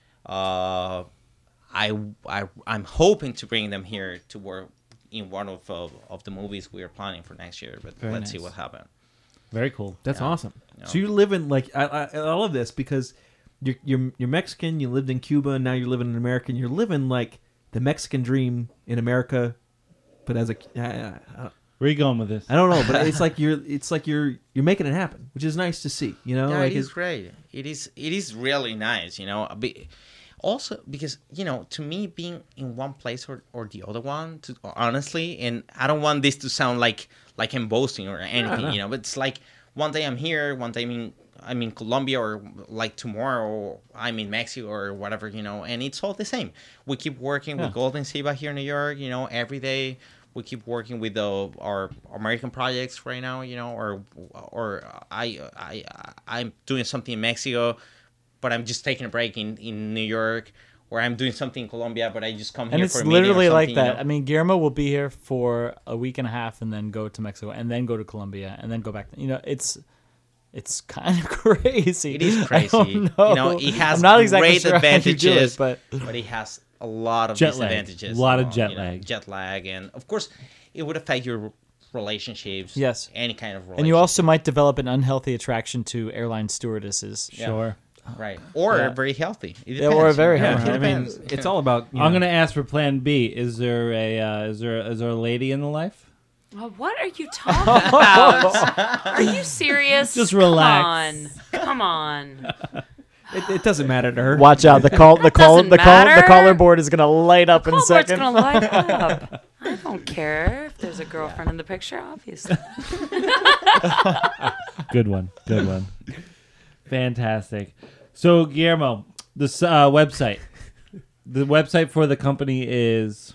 Uh, I I I'm hoping to bring them here to work in one of uh, of the movies we are planning for next year. But Very let's see nice. what happens. Very cool. That's Yeah. awesome. Yeah. So you're living like I, I, I love this because you're, you're you're Mexican. You lived in Cuba, and now you're living in America. And you're living like the Mexican dream in America, but as a I, I, Where are you going with this? I don't know, but it's like you're it's like you're you're making it happen, which is nice to see. You know, Yeah, like it is it's- great. It is it is really nice, you know. Be- Also, because you know, to me, being in one place or, or the other one, to honestly, and I don't want this to sound like like I'm boasting or anything, no. you know. But it's like one day I'm here, one day I'm in I'm in Colombia, or like tomorrow I'm in Mexico or whatever, you know. And it's all the same. We keep working Yeah. with Golden Ceiba here in New York, you know, every day. We keep working with the, our American projects right now, you know, or or I I I'm doing something in Mexico, but I'm just taking a break in, in New York, or I'm doing something in Colombia, but I just come and here it's for a meeting or literally like something, you that. know? I mean, Guillermo will be here for a week and a half, and then go to Mexico, and then go to Colombia, and then go back. You know, it's it's kind of crazy. It is I crazy. don't You know. know, it has I'm not exactly great sure how you do it, advantages, but but it has a lot of Jet lag. disadvantages. A lot of involved, jet you know, lag. Jet lag, and of course, it would affect your relationships. Yes. Any kind of relationship. and you also might develop an unhealthy attraction to airline stewardesses. Yeah. Sure. Right. Or Yeah. very healthy. It Yeah, or depends, very you know, healthy. it I mean, depends. it's all about. You I'm know, gonna ask for Plan B. Is there a uh, is there is there a lady in the life? Well, what are you talking about? Are you serious? Just relax. Come on. Come on. It, it doesn't matter to her. Watch out! The call, the call, doesn't the call, the matter. caller board is gonna light up in a Callboard's second. gonna light up. I don't care if there's a girlfriend in the picture, obviously. Good one. Good one. Fantastic. So Guillermo, this uh, website, the website for the company is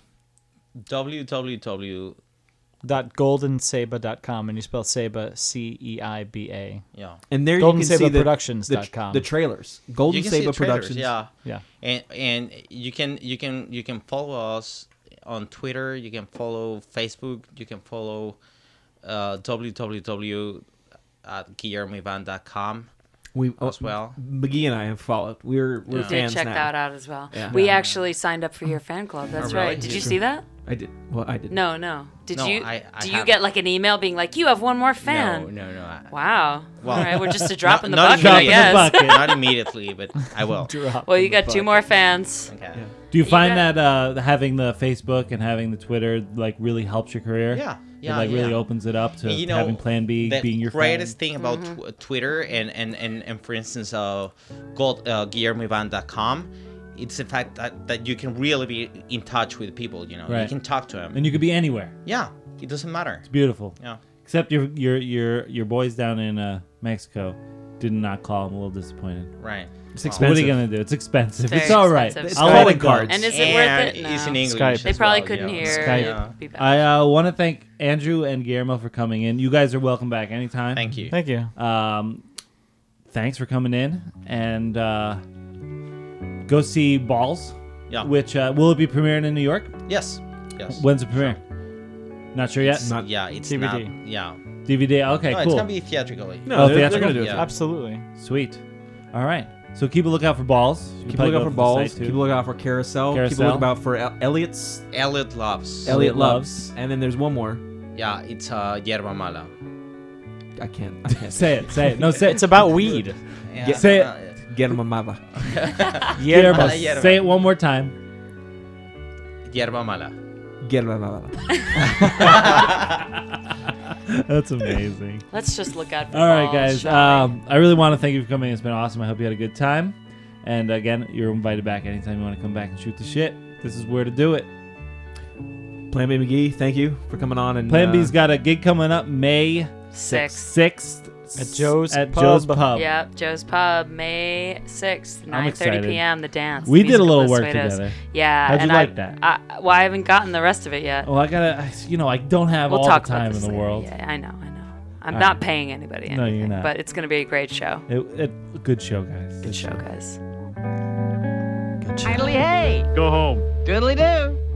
www. dot goldenseba dot com, and you spell Seba C E I B A. Yeah. And there Golden you can Seba see the, Productions the, dot com. the trailers. Golden You can see Seba the trailers, Productions. Yeah. Yeah. And and you can you can you can follow us on Twitter. You can follow Facebook. You can follow uh, www at guillermo ivan dot com We as well. McGee and I have followed. We're we're Yeah. Did fans check now. that out as well. Yeah. We Yeah. actually signed up for your fan club. That's Oh, really? right. Did you Sure. see that? I did. Well, I did. No, no. Did No, you? I- I do you haven't. get like an email being like, "You have one more fan"? No, no, no. I- Wow. Well, All right, we're just a drop not- in the not bucket, I immediately. guess. Not immediately, but I will. Drop Well, in you the got two bucket. more fans. Okay. Do you find got- that uh, having the Facebook and having the Twitter like really helps your career? Yeah, yeah, It like really yeah. opens it up to And, you know, having Plan B the being your greatest friend. thing about Mm-hmm. tw- Twitter and, and, and, and for instance uh, gold uh, guillermo ivan dot com, it's the fact that, that you can really be in touch with people, you know. You Right. can talk to them. And you could be anywhere. Yeah, it doesn't matter. It's beautiful. Yeah. Except your your your your boys down in uh, Mexico did not call. I'm a little disappointed. Right. It's But expensive. What are you gonna do? It's expensive. It's very It's all right. expensive. I'll Skype let it go. cards. And is it And worth it? No. it's in English. Skype. They as probably well, couldn't you know. hear. Skype. Yeah. Be back. I uh, want to thank Andrew and Guillermo for coming in. You guys are welcome back anytime. Thank you. Thank you. Um, thanks for coming in, and uh, go see Balls. Yeah. Which uh, will it be premiering in New York? Yes. Yes. When's the premiere? Not sure yet. It's not. Yeah, it's D V D. not. Yeah. D V D. Okay, no, cool. it's gonna be theatrically. No, oh, they're, they're theatrical? gonna do it. Yeah. Absolutely. Sweet. All right. So keep a lookout for balls. You can Keep a probably lookout go for to the balls. site, too. Keep a lookout for carousel. Keep a Carousel. lookout for El- Elliot's. Elliot loves. Elliot loves. And then there's one more. Yeah, it's uh, Yerba Mala. I can't. I can't Say it. Say it. No, say it. It's about weed. Yeah. Get- Say it. Uh, Get him a mama. Yerba. Mala, yerba. Say it one more time. Yerba Mala. Get him a mama. That's amazing. Let's just look out for All right, balls, guys. shall we? Um, I really want to thank you for coming. It's been awesome. I hope you had a good time. And again, you're invited back anytime you want to come back and shoot the shit. This is where to do it. Plan B McGee, thank you for coming on. And Plan uh, B's got a gig coming up May Sixth. sixth At Joe's at Pub. Joe's Pub. Yep, Joe's Pub, May sixth, nine thirty excited. p.m. The dance. We the did a musical little work Los Suedos. together. Yeah. How'd you and like I, that? I, well, I haven't gotten the rest of it yet. Well, I gotta, I- you know, I don't have We'll all talk the about time in this the later. world. Yeah, I know, I know. I'm All not right. paying anybody anything. No, you're not. But it's going to be a great show. It, it, good show, guys. Good show, guys. Good show. Idly hey. Go home. Doodly doo.